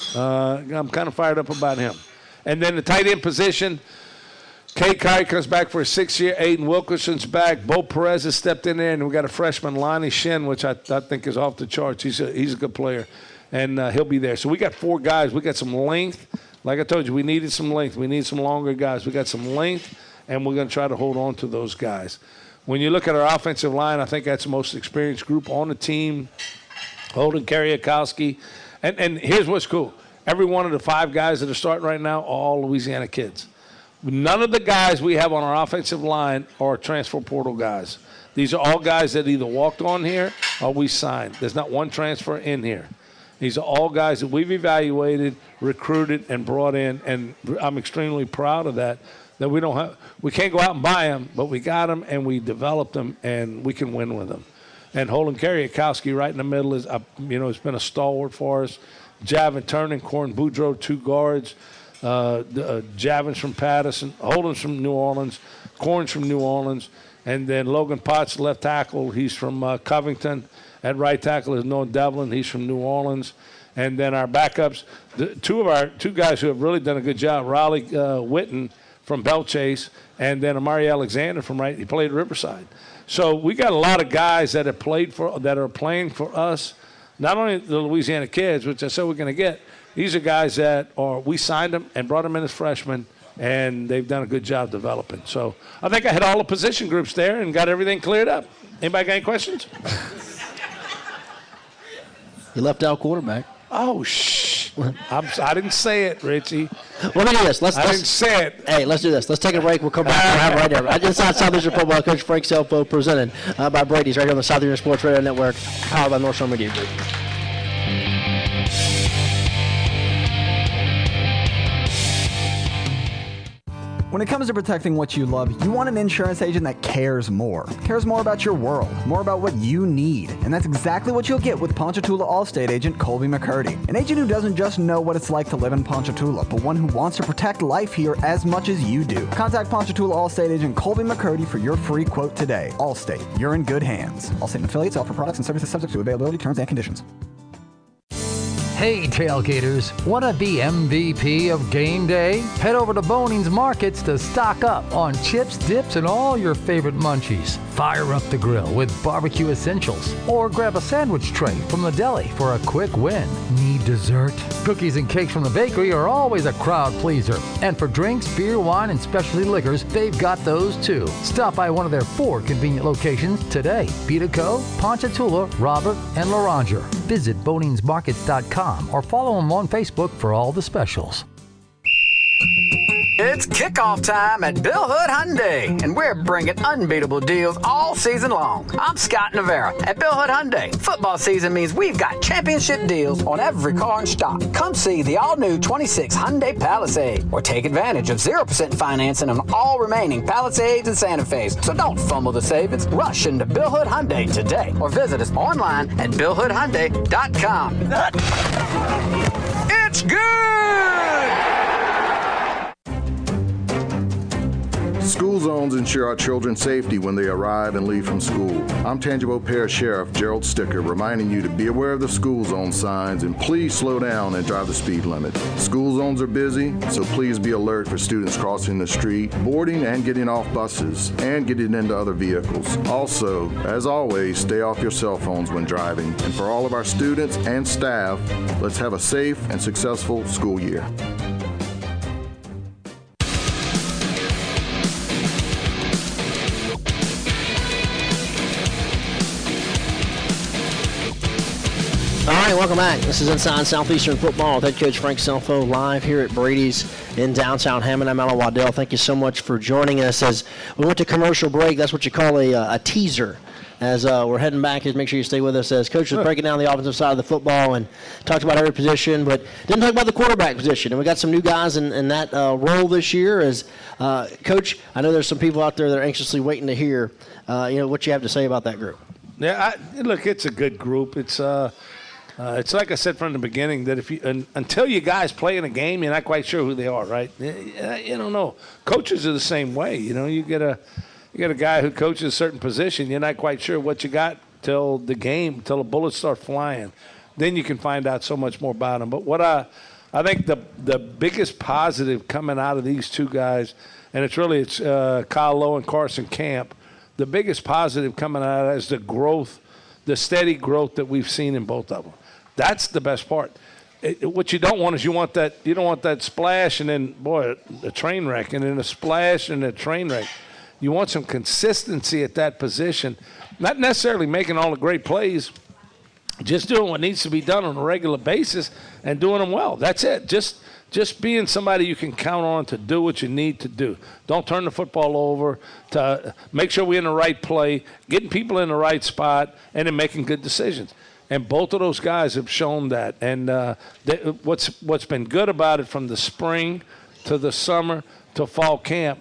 I'm kind of fired up about him. And then the tight end position, Kay Kyrie comes back for a 6th year. Aiden Wilkerson's back. Bo Perez has stepped in there, and we got a freshman, Lonnie Shin, which I think is off the charts. He's a good player, and he'll be there. So we got 4 guys. We got some length. Like I told you, we needed some length. We need some longer guys. We got some length, and we're going to try to hold on to those guys. When you look at our offensive line, I think that's the most experienced group on the team. Holden Kariakowski. And here's what's cool. Every one of the 5 guys that are starting right now are all Louisiana kids. None of the guys we have on our offensive line are transfer portal guys. These are all guys that either walked on here or we signed. There's not one transfer in here. These are all guys that we've evaluated, recruited, and brought in, and I'm extremely proud of that that we can't go out and buy them, but we got them and we developed them and we can win with them. And Holden Kariakowski right in the middle is, has been a stalwart for us. Javin Turner, Corin Boudreaux, 2 guards. Javin's from Patterson, Holden's from New Orleans, Corin's from New Orleans, and then Logan Potts, left tackle. He's from Covington. At right tackle is Noah Devlin. He's from New Orleans. And then our backups, two guys who have really done a good job, Raleigh Witten from Bellchase, and then Amari Alexander he played at Riverside. So we got a lot of guys that are playing for us, not only the Louisiana kids, which I said we're going to get. These are guys we signed them and brought them in as freshmen, and they've done a good job developing. So I think I had all the position groups there and got everything cleared up. Anybody got any questions? You left out quarterback. Oh, shh. I didn't say it, Richie. Well, let me do this. I didn't say it. Hey, let's do this. Let's take a break. We'll come back and have right there. Inside Southeastern Football, Coach Frank Selfo, presented by Brady's right here on the Southeastern Sports Radio Network, powered by North Shore Media Group. When it comes to protecting what you love, you want an insurance agent that cares more about your world, more about what you need. And that's exactly what you'll get with Ponchatoula Allstate agent Colby McCurdy. An agent who doesn't just know what it's like to live in Ponchatoula, but one who wants to protect life here as much as you do. Contact Ponchatoula Allstate agent Colby McCurdy for your free quote today. Allstate, you're in good hands. Allstate and affiliates offer products and services subject to availability, terms, and conditions. Hey, tailgaters, want to be MVP of game day? Head over to Boning's Markets to stock up on chips, dips, and all your favorite munchies. Fire up the grill with barbecue essentials, or grab a sandwich tray from the deli for a quick win. Need dessert? Cookies and cakes from the bakery are always a crowd pleaser. And for drinks, beer, wine, and specialty liquors, they've got those too. Stop by one of their 4 convenient locations today. Pitaco, Ponchatoula, Robert, and Laranger. Visit boningsmarkets.com or follow them on Facebook for all the specials. It's kickoff time at Bill Hood Hyundai, and we're bringing unbeatable deals all season long. I'm Scott Navarra at Bill Hood Hyundai. Football season means we've got championship deals on every car in stock. Come see the all-new 26 Hyundai Palisade, or take advantage of 0% financing on all remaining Palisades and Santa Fe's. So don't fumble the savings. Rush into Bill Hood Hyundai today, or visit us online at BillHoodHyundai.com. It's good! School zones ensure our children's safety when they arrive and leave from school. I'm Tangipahoa Parish Sheriff Gerald Sticker, reminding you to be aware of the school zone signs and please slow down and drive the speed limit. School zones are busy, so please be alert for students crossing the street, boarding and getting off buses, and getting into other vehicles. Also, as always, stay off your cell phones when driving. And for all of our students and staff, let's have a safe and successful school year. All right, welcome back. This is Inside Southeastern Football with head coach Frank Selfo, live here at Brady's in downtown Hammond. I'm Alan Waddell. Thank you so much for joining us. As we went to commercial break, that's what you call a teaser. As we're heading back, make sure you stay with us as Coach was breaking down the offensive side of the football and talked about every position, but didn't talk about the quarterback position. And we got some new guys in that role this year. As Coach, I know there's some people out there that are anxiously waiting to hear what you have to say about that group. Yeah, look, it's a good group. It's like I said from the beginning that until you guys play in a game, you're not quite sure who they are, right? You don't know. Coaches are the same way. You get a guy who coaches a certain position, you're not quite sure what you got till the game, till the bullets start flying. Then you can find out so much more about them. But what I think the biggest positive coming out of these two guys, and it's Kyle Lowe and Carson Camp, the biggest positive coming out of that is the growth, the steady growth that we've seen in both of them. That's the best part. What you don't want is you don't want that splash and then, boy, a train wreck, and then a splash and a train wreck. You want some consistency at that position, not necessarily making all the great plays, just doing what needs to be done on a regular basis and doing them well. That's it. Just being somebody you can count on to do what you need to do. Don't turn the football over, to make sure we're in the right play, getting people in the right spot, and then making good decisions. And both of those guys have shown that. And what's been good about it from the spring to the summer to fall camp,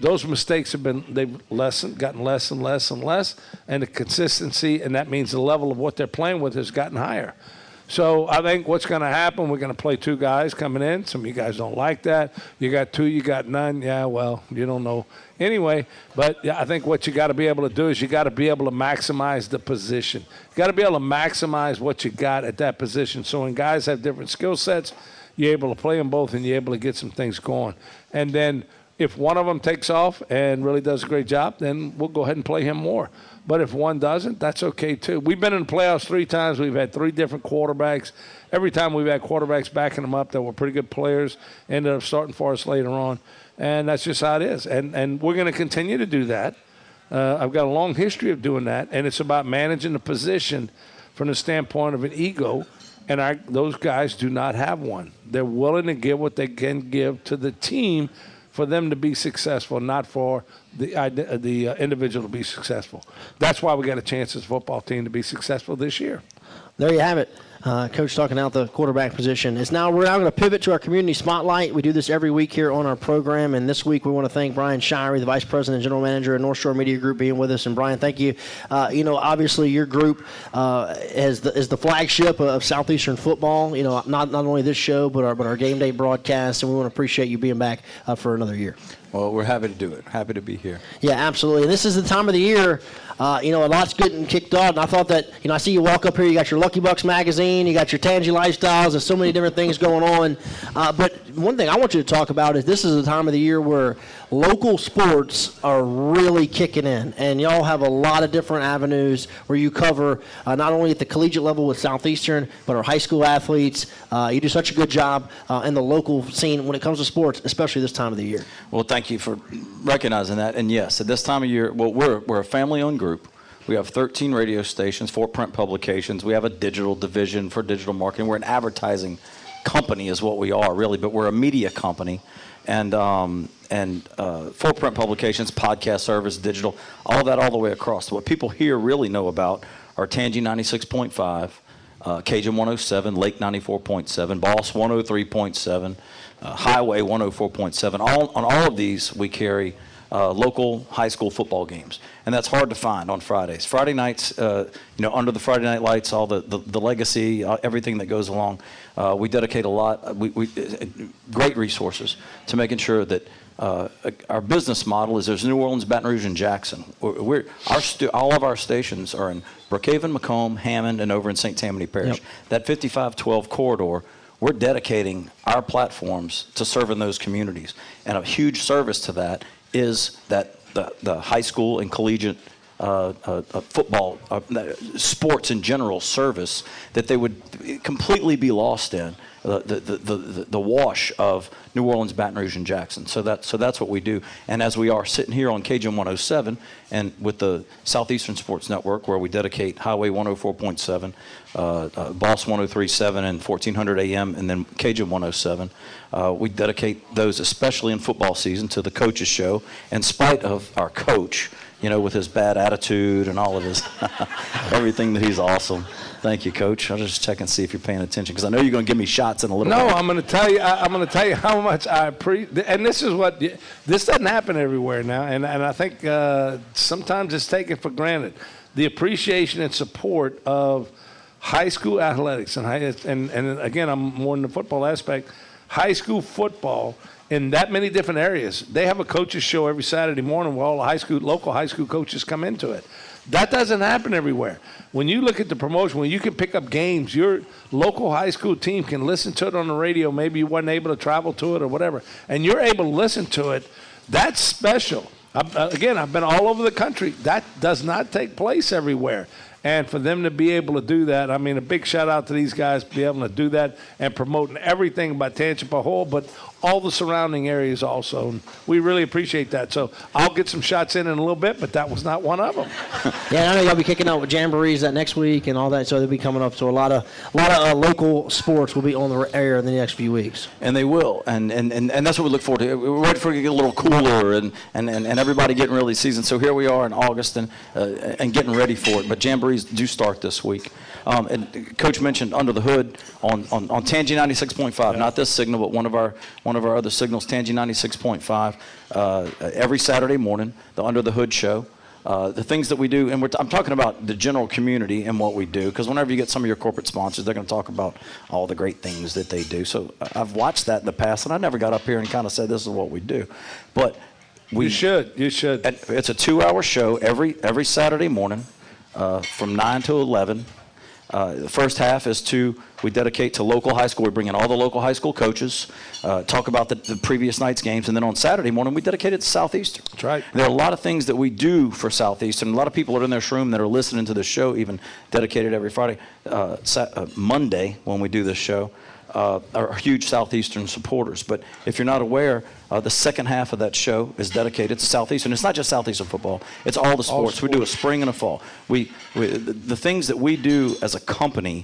those mistakes they've gotten less and less and less, and the consistency, and that means the level of what they're playing with has gotten higher. So I think what's going to happen, we're going to play 2 guys coming in. Some of you guys don't like that. You got 2, you got none. Yeah, well, you don't know. Anyway, but I think what you got to be able to do is you got to be able to maximize the position. You got to be able to maximize what you got at that position. So when guys have different skill sets, you're able to play them both and you're able to get some things going. And then if one of them takes off and really does a great job, then we'll go ahead and play him more. But if one doesn't, that's okay too. We've been in the playoffs 3 times. We've had 3 different quarterbacks. Every time we've had quarterbacks backing them up that were pretty good players, ended up starting for us later on. And that's just how it is. And we're going to continue to do that. I've got a long history of doing that, and it's about managing the position from the standpoint of an ego. And those guys do not have one. They're willing to give what they can give to the team for them to be successful, not for the individual to be successful. That's why we got a chance as a football team to be successful this year. There you have it. Coach talking out the quarterback position. We're now going to pivot to our community spotlight. We do this every week here on our program, and this week we want to thank Brian Shirey, the Vice President and General Manager of North Shore Media Group, being with us. And Brian, thank you. Obviously your is the flagship of Southeastern football. Not only this show but our game day broadcast, and we want to appreciate you being back for another year. Well, we're happy to do it. Happy to be here. Yeah, absolutely. And this is the time of the year, a lot's getting kicked off. And I thought that, I see you walk up here, you got your Lucky Bucks magazine, you got your Tangy Lifestyles, there's so many different things going on. But one thing I want you to talk about is this is the time of the year where local sports are really kicking in. And y'all have a lot of different avenues where you cover not only at the collegiate level with Southeastern, but our high school athletes. You do such a good job in the local scene when it comes to sports, especially this time of the year. Well, thank you for recognizing that. And yes, at this time of year, we're a family-owned group. We have 13 radio stations, 4 print publications. We have a digital division for digital marketing. We're an advertising company is what we are, really, but we're a media company. And 4 print publications, podcast service, digital, all that all the way across. What people here really know about are Tangy 96.5, Cajun 107, Lake 94.7, Boss 103.7, Highway 104.7. On all of these, we carry local high school football games, and that's hard to find on Fridays. Friday nights, under the Friday night lights, all the legacy, everything that goes along, we dedicate a lot, great resources to making sure that our business model is there's New Orleans, Baton Rouge, and Jackson. All of our stations are in Brookhaven, Macomb, Hammond, and over in St. Tammany Parish. Yep. That 5512 corridor, we're dedicating our platforms to serving those communities, and a huge service to that is that the high school and collegiate football, sports in general service that they would completely be lost in, the wash of New Orleans, Baton Rouge, and Jackson. So that's what we do. And as we are sitting here on Cajun 107 and with the Southeastern Sports Network, where we dedicate Highway 104.7, Boss 103.7 and 1400 AM, and then Cajun 107, we dedicate those, especially in football season, to the coach's show. In spite of our coach, with his bad attitude and all of his everything that he's awesome. Thank you, Coach. I'll just check and see if you're paying attention, because I know you're going to give me shots in a little bit. No, I'm going to tell you. I'm going to tell you how much I appreciate. And this doesn't happen everywhere now, and I think sometimes it's taken for granted. The appreciation and support of high school athletics and again, I'm more in the football aspect. High school football in that many different areas. They have a coaches show every Saturday morning where all the local high school coaches come into it. That doesn't happen everywhere. When you look at the promotion, when you can pick up games, your local high school team can listen to it on the radio. Maybe you weren't able to travel to it or whatever, and you're able to listen to it. That's special. I've been all over the country. That does not take place everywhere. And for them to be able to do that, I mean, a big shout out to these guys to be able to do that and promoting everything about Tangipahoa Hall, but all the surrounding areas also. And we really appreciate that. So I'll get some shots in a little bit, but that was not one of them. Yeah, I know y'all be kicking out with jamborees that next week and all that, so they'll be coming up. So a lot of local sports will be on the air in the next few weeks. And they will, and that's what we look forward to. We're ready for it to get a little cooler and everybody getting ready season. So here we are in August and getting ready for it. But jamboree 3s do start this week. And Coach mentioned Under the Hood on Tangy 96.5, not this signal, but one of our other signals, Tangy 96.5, every Saturday morning, the Under the Hood show. The things that we do, and I'm talking about the general community and what we do, because whenever you get some of your corporate sponsors, they're going to talk about all the great things that they do. So I've watched that in the past, and I never got up here and kind of said this is what we do. But you should. It's a 2-hour show every Saturday morning from 9 to 11. The first half is we dedicate to local high school. We bring in all the local high school coaches, talk about the previous night's games, and then on Saturday morning, we dedicate it to Southeastern. That's right. There are a lot of things that we do for Southeastern. A lot of people are in this room that are listening to the show, even dedicated every Friday. Monday, when we do this show, are huge Southeastern supporters. But if you're not aware, the second half of that show is dedicated to Southeastern. It's not just Southeastern football. It's all the sports. We do a spring and a fall. The things that we do as a company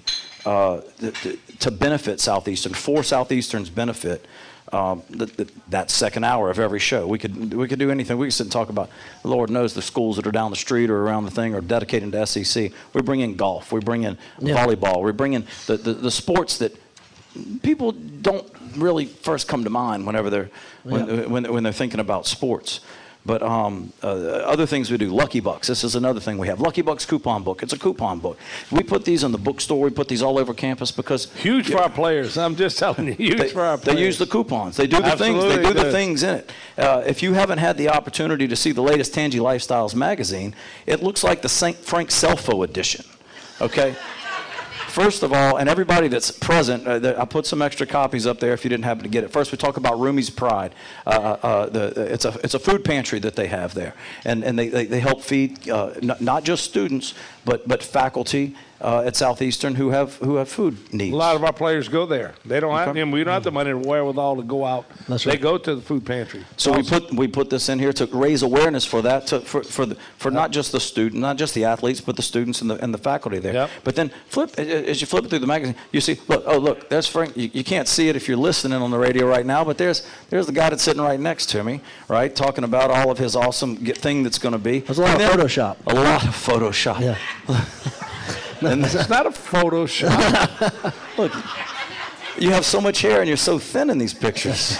to benefit Southeastern, for Southeastern's benefit, that second hour of every show. We could do anything. We could sit and talk about, Lord knows, the schools that are down the street or around the thing are dedicated to SEC. We bring in golf. We bring in volleyball. We bring in the sports that people don't really first come to mind whenever they're when they're thinking about sports. But other things we do, Lucky Bucks. This is another thing we have. Lucky Bucks coupon book. It's a coupon book. We put these in the bookstore. We put these all over campus because huge for our players. I'm just telling you, huge for our players. They use the coupons. They do the things. They do the things in it. If you haven't had the opportunity to see the latest Tangy Lifestyles magazine, it looks like the St. Frank Selfo edition. Okay. First of all, and everybody that's present, I put some extra copies up there if you didn't happen to get it. First, we talk about Rumi's Pride. It's a food pantry that they have there, and they help feed not just students but faculty at Southeastern who have food needs. A lot of our players go there. They don't have, we don't have the money to wherewithal to go out. That's they right. go to the food pantry. So we put this in here to raise awareness for that, for not just the student, not just the athletes, but the students and the faculty there. Yep. But then as you flip it through the magazine, you see, look, there's Frank. You can't see it if you're listening on the radio right now, but there's the guy that's sitting right next to me, right, talking about all of his awesome thing that's going to be. There's a lot of Photoshop. A lot of Photoshop. Yeah. And it's not a Photoshop. Look, you have so much hair and you're so thin in these pictures.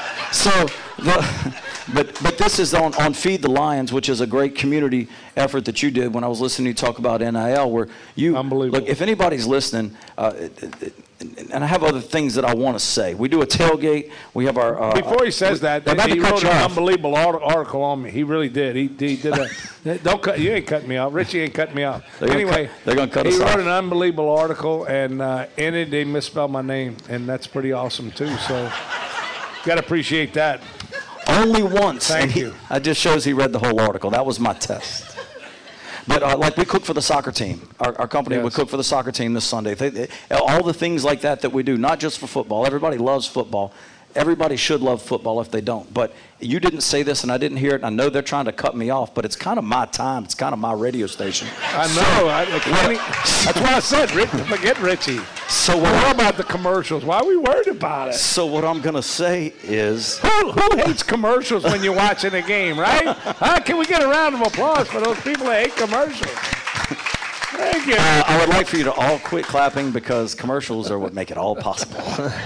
But this is on Feed the Lions, which is a great community effort that you did when I was listening to you talk about NIL, where you look. If anybody's listening, and I have other things that I want to say. We do a tailgate. We have our. Before he says that, he wrote an unbelievable article on me. He really did. He did a. Don't cut. You ain't cutting me off. Richie ain't cutting me off. Anyway, they're gonna cut us off. He wrote an unbelievable article, and in it they misspelled my name, and that's pretty awesome too. So, got to appreciate that. Only once. Thank you. It just shows he read the whole article. That was my test. But like we cook for the soccer team. Our company would cook for the soccer team this Sunday. All the things like that we do, not just for football. Everybody loves football. Everybody should love football if they don't. But you didn't say this, and I didn't hear it, and I know they're trying to cut me off, but it's kind of my time. It's kind of my radio station. I know. That's why I said, forget Richie. So what about the commercials? Why are we worried about it? So what I'm going to say is... Who hates commercials when you're watching a game, right? Can we get a round of applause for those people that hate commercials? Thank you. I would like for you to all quit clapping because commercials are what make it all possible.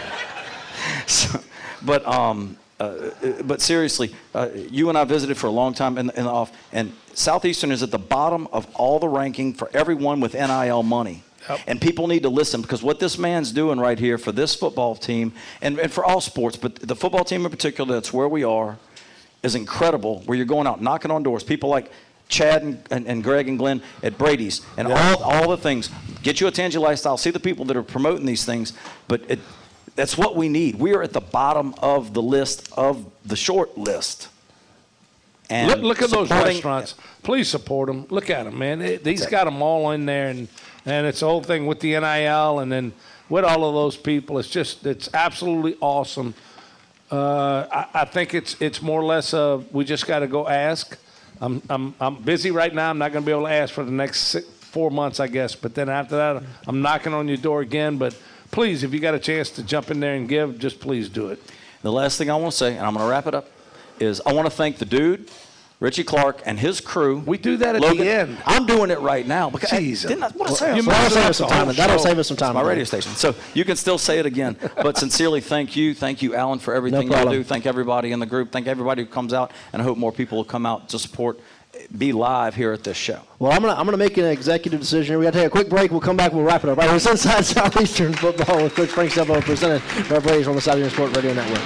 But seriously, you and I visited for a long time in the off, and Southeastern is at the bottom of all the ranking for everyone with NIL money. Yep. And people need to listen because what this man's doing right here for this football team and for all sports, but the football team in particular, that's where we are, is incredible, where you're going out knocking on doors. People like Chad and Greg and Glenn at Brady's and all the things. Get you a Tangy Lifestyle. See the people that are promoting these things, but that's what we need. We are at the bottom of the list, of the short list. And look at those restaurants. Please support them. Look at them, man. He's got them all in there, and it's the whole thing with the NIL, and then with all of those people. It's absolutely awesome. I think it's more or less we just got to go ask. I'm busy right now. I'm not going to be able to ask for the next 4 months, I guess. But then after that, I'm knocking on your door again. But please, if you got a chance to jump in there and give, just please do it. The last thing I want to say, and I'm going to wrap it up, is I want to thank the dude Richie Clark and his crew. We do that at Logan, the end. I'm doing it right now. Because Jesus. That'll save us some time. That'll save us some time. My radio station. So you can still say it again. But sincerely, thank you. Thank you, Alan, for everything you do. Thank everybody in the group. Thank everybody who comes out. And I hope more people will come out to support, be live here at this show. Well, I'm gonna make an executive decision. We got to take a quick break. We'll come back. We'll wrap it up. Right, it's Inside Southeastern Football with Coach Frank Selfo, presented by Brady's on the Southeastern Sports Radio Network.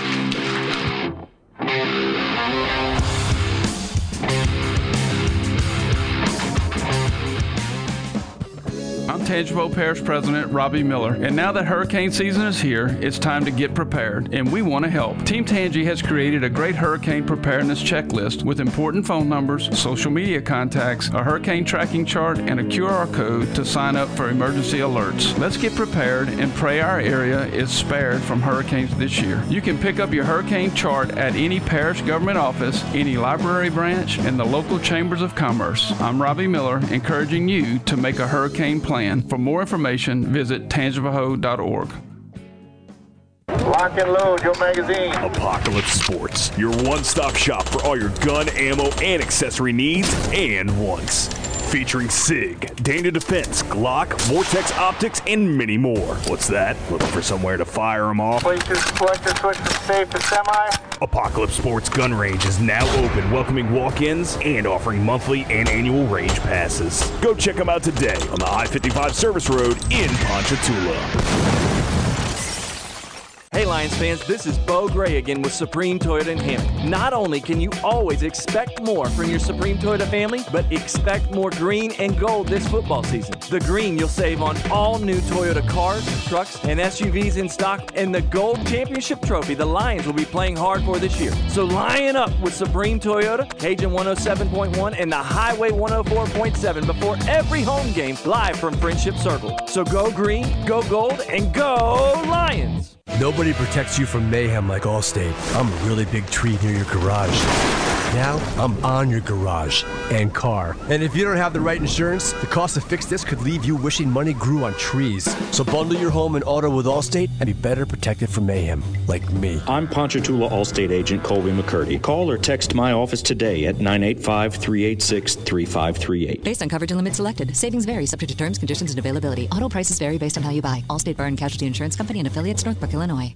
I'm Tangipahoa Parish President Robbie Miller, and now that hurricane season is here, it's time to get prepared, and we want to help. Team Tangi has created a great hurricane preparedness checklist with important phone numbers, social media contacts, a hurricane tracking chart, and a QR code to sign up for emergency alerts. Let's get prepared and pray our area is spared from hurricanes this year. You can pick up your hurricane chart at any parish government office, any library branch, and the local chambers of commerce. I'm Robbie Miller, encouraging you to make a hurricane plan. For more information, visit tangipahoa.org. Lock and load your magazine. Apocalypse Sports, your one-stop shop for all your gun, ammo, and accessory needs and wants. Featuring SIG, Dana Defense, Glock, Vortex Optics, and many more. What's that? Looking for somewhere to fire them off? Places selected, switch from safe to semi. Apocalypse Sports Gun Range is now open, welcoming walk-ins and offering monthly and annual range passes. Go check them out today on the I-55 Service Road in Ponchatoula. Hey Lions fans, this is Bo Gray again with Supreme Toyota in Hammond. Not only can you always expect more from your Supreme Toyota family, but expect more green and gold this football season. The green you'll save on all new Toyota cars, trucks, and SUVs in stock, and the gold championship trophy the Lions will be playing hard for this year. So line up with Supreme Toyota, Cajun 107.1 and the Highway 104.7 before every home game live from Friendship Circle. So go green, go gold, and go Lions! Nobody protects you from mayhem like Allstate. I'm a really big tree near your garage. Now, I'm on your garage and car. And if you don't have the right insurance, the cost to fix this could leave you wishing money grew on trees. So bundle your home and auto with Allstate and be better protected from mayhem, like me. I'm Ponchatoula Allstate agent Colby McCurdy. Call or text my office today at 985-386-3538. Based on coverage and limits selected. Savings vary, subject to terms, conditions, and availability. Auto prices vary based on how you buy. Allstate Bar and Casualty Insurance Company and affiliates, Northbrook, Illinois.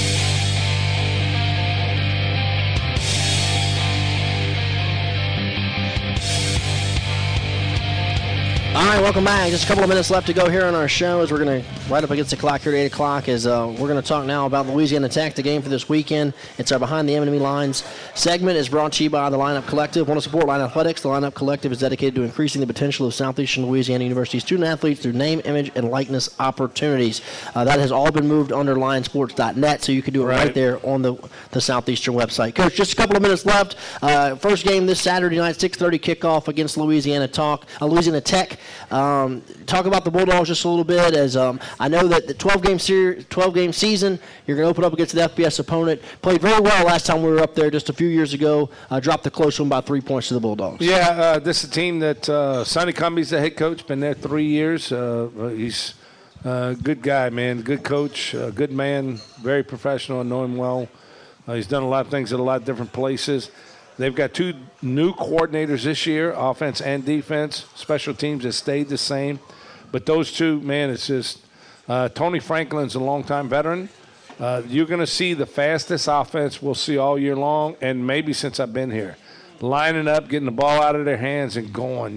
All right, welcome back. Just a couple of minutes left to go here on our show as we're going to, right up against the clock here at 8 o'clock, as we're going to talk now about Louisiana Tech, the game for this weekend. It's our Behind the Enemy Lines segment. Is brought to you by the Lineup Collective. Want to support Line Athletics? The Lineup Collective is dedicated to increasing the potential of Southeastern Louisiana University student-athletes through name, image, and likeness opportunities. That has all been moved under lionsports.net, so you can do it right there on the Southeastern website. Coach, just a couple of minutes left. First game this Saturday night, 6:30 kickoff against Louisiana Tech. Talk about the Bulldogs just a little bit, as I know that the 12-game season, you're going to open up against the FBS opponent. Played very well last time we were up there just a few years ago. Dropped the close one by 3 points to the Bulldogs. Yeah, this is a team that Sonny Cumbie's the head coach, been there 3 years. He's a good guy, man, good coach, good man, very professional, I know him well. He's done a lot of things at a lot of different places. They've got two new coordinators this year, offense and defense. Special teams has stayed the same. But those two, man, it's just Tony Franklin's a longtime veteran. You're going to see the fastest offense we'll see all year long, and maybe since I've been here. Lining up, getting the ball out of their hands and going.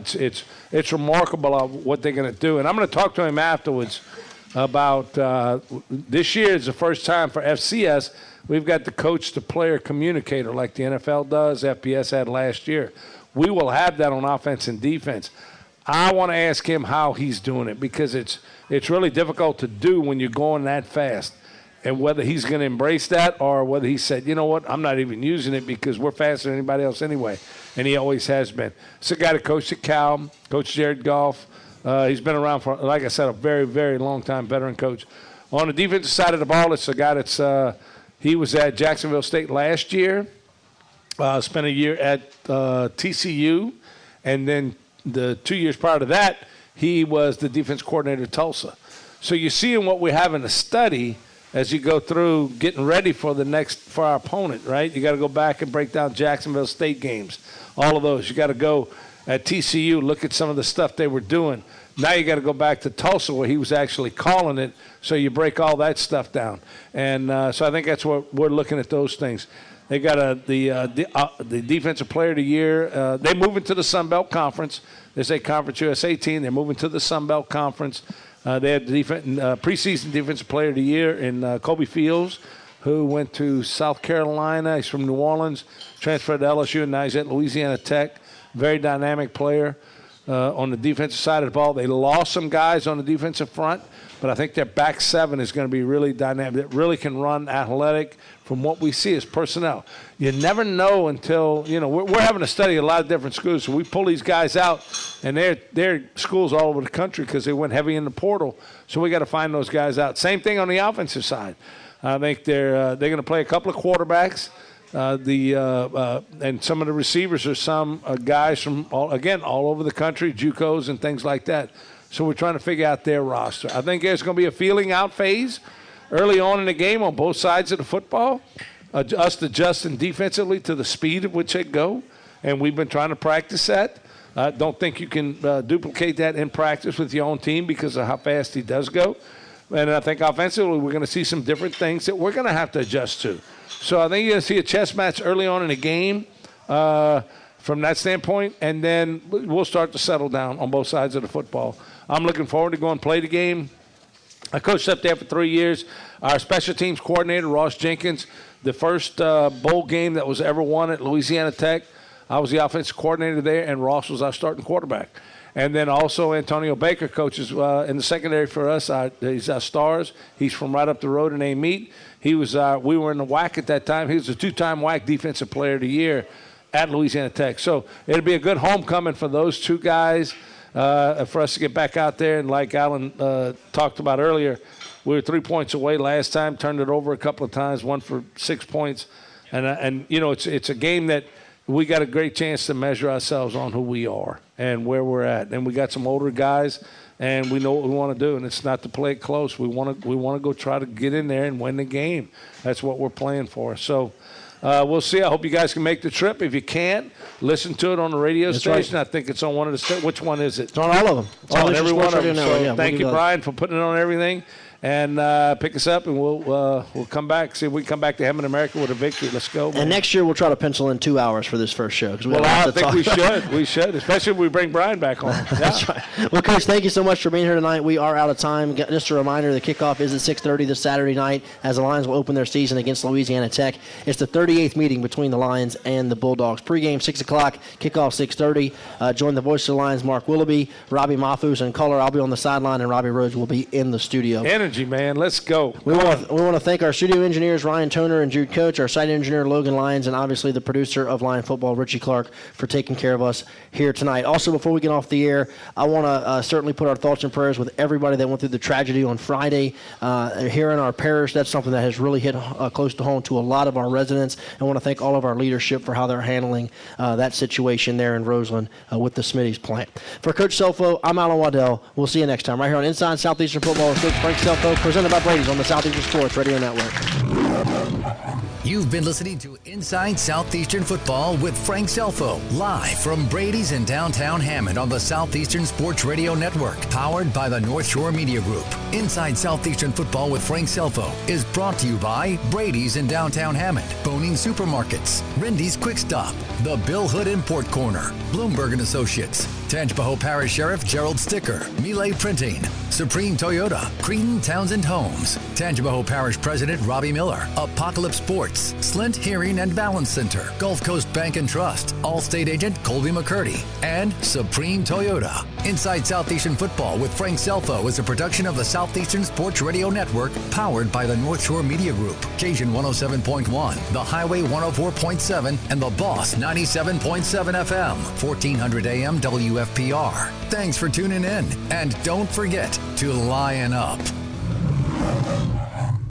It's remarkable what they're going to do. And I'm going to talk to him afterwards about this year is the first time for FCS we've got the coach-to-player communicator like the NFL does, FBS had last year. We will have that on offense and defense. I want to ask him how he's doing it, because it's really difficult to do when you're going that fast, and whether he's going to embrace that or whether he said, you know what, I'm not even using it because we're faster than anybody else anyway, and he always has been. It's a guy that coached at Cal, Coach Jared Goff. He's been around for, like I said, a very, very long-time veteran coach. On the defensive side of the ball, it's a guy that's he was at Jacksonville State last year, spent a year at TCU, and then the 2 years prior to that, he was the defense coordinator at Tulsa. So you're seeing what we're having to study as you go through getting ready for our opponent, right? You got to go back and break down Jacksonville State games, all of those. You got to go at TCU, look at some of the stuff they were doing. Now you got to go back to Tulsa where he was actually calling it, so you break all that stuff down. And so I think that's what we're looking at, those things. They got the Defensive Player of the Year. They move into the Sun Belt Conference. There's a Conference USA team. They're moving to the Sun Belt Conference. They had the preseason Defensive Player of the Year in Kobe Fields, who went to South Carolina. He's from New Orleans, transferred to LSU, and now he's at Louisiana Tech. Very dynamic player on the defensive side of the ball. They lost some guys on the defensive front, but I think their back seven is going to be really dynamic. That really can run athletic from what we see as personnel. You never know until, we're having to study a lot of different schools. So we pull these guys out, and they're schools all over the country because they went heavy in the portal. So we got to find those guys out. Same thing on the offensive side. I think they're going to play a couple of quarterbacks. And some of the receivers are some guys from, all over the country, JUCOs and things like that. So we're trying to figure out their roster. I think there's going to be a feeling out phase early on in the game on both sides of the football, us adjusting defensively to the speed at which they go, and we've been trying to practice that. I don't think you can duplicate that in practice with your own team because of how fast he does go. And I think offensively we're going to see some different things that we're going to have to adjust to. So I think you're going to see a chess match early on in the game from that standpoint, and then we'll start to settle down on both sides of the football. I'm looking forward to going and play the game. I coached up there for 3 years. Our special teams coordinator, Ross Jenkins, the first bowl game that was ever won at Louisiana Tech, I was the offensive coordinator there, and Ross was our starting quarterback. And then also Antonio Baker coaches in the secondary for us. He's our Stars. He's from right up the road in Amite. He was we were in the WAC at that time. He was a 2-time WAC Defensive Player of the Year at Louisiana Tech. So it'll be a good homecoming for those two guys for us to get back out there. And like Alan talked about earlier, we were 3 points away last time, turned it over a couple of times, won for 6 points. And it's a game that we got a great chance to measure ourselves on who we are and where we're at. And we got some older guys, and we know what we want to do, and it's not to play it close. We want to go try to get in there and win the game. That's what we're playing for. So we'll see. I hope you guys can make the trip. If you can't, listen to it on the radio station. Right. I think it's on one of the stations. Which one is it? It's on all of them. It's on every one of them. So thank you, Brian, for putting it on everything. And pick us up, and we'll come back. See if we can come back to Hemet America with a victory. Let's go, man. And next year we'll try to pencil in 2 hours for this first show. I think we should. We should, especially if we bring Brian back on. Yeah. That's right. Well, Coach, thank you so much for being here tonight. We are out of time. Just a reminder, the kickoff is at 6:30 this Saturday night as the Lions will open their season against Louisiana Tech. It's the 38th meeting between the Lions and the Bulldogs. Pregame 6 o'clock, kickoff 6:30. Join the voice of the Lions, Mark Willoughby, Robbie Mahfouz, and Color. I'll be on the sideline, and Robbie Rhodes will be in the studio. Energy, man. Let's go. We want to thank our studio engineers, Ryan Toner and Jude Coach, our site engineer, Logan Lyons, and obviously the producer of Lion Football, Richie Clark, for taking care of us here tonight. Also, before we get off the air, I want to certainly put our thoughts and prayers with everybody that went through the tragedy on Friday here in our parish. That's something that has really hit close to home to a lot of our residents. I want to thank all of our leadership for how they're handling that situation there in Roseland with the Smitty's plant. For Coach Selfo, I'm Alan Waddell. We'll see you next time right here on Inside Southeastern Football with Coach Frank Selfo, presented by Brady's on the Southeastern Sports Radio Network. You've been listening to Inside Southeastern Football with Frank Selfo, live from Brady's in downtown Hammond on the Southeastern Sports Radio Network, powered by the North Shore Media Group. Inside Southeastern Football with Frank Selfo is brought to you by Brady's in downtown Hammond, Boning Supermarkets, Rendy's Quick Stop, the Bill Hood Import Corner, Bloomberg & Associates, Tangipahoa Parish Sheriff Gerald Sticker, Miele Printing, Supreme Toyota, Creedon Townsend Homes, Tangipahoa Parish President Robbie Miller, Apocalypse Sports, Slint Hearing and Balance Center, Gulf Coast Bank and Trust, Allstate Agent Colby McCurdy, and Supreme Toyota. Inside Southeastern Football with Frank Selfo is a production of the Southeastern Sports Radio Network, powered by the North Shore Media Group, Cajun 107.1, The Highway 104.7, and The Boss 97.7 FM, 1400 AM WFPR. Thanks for tuning in, and don't forget to lion up.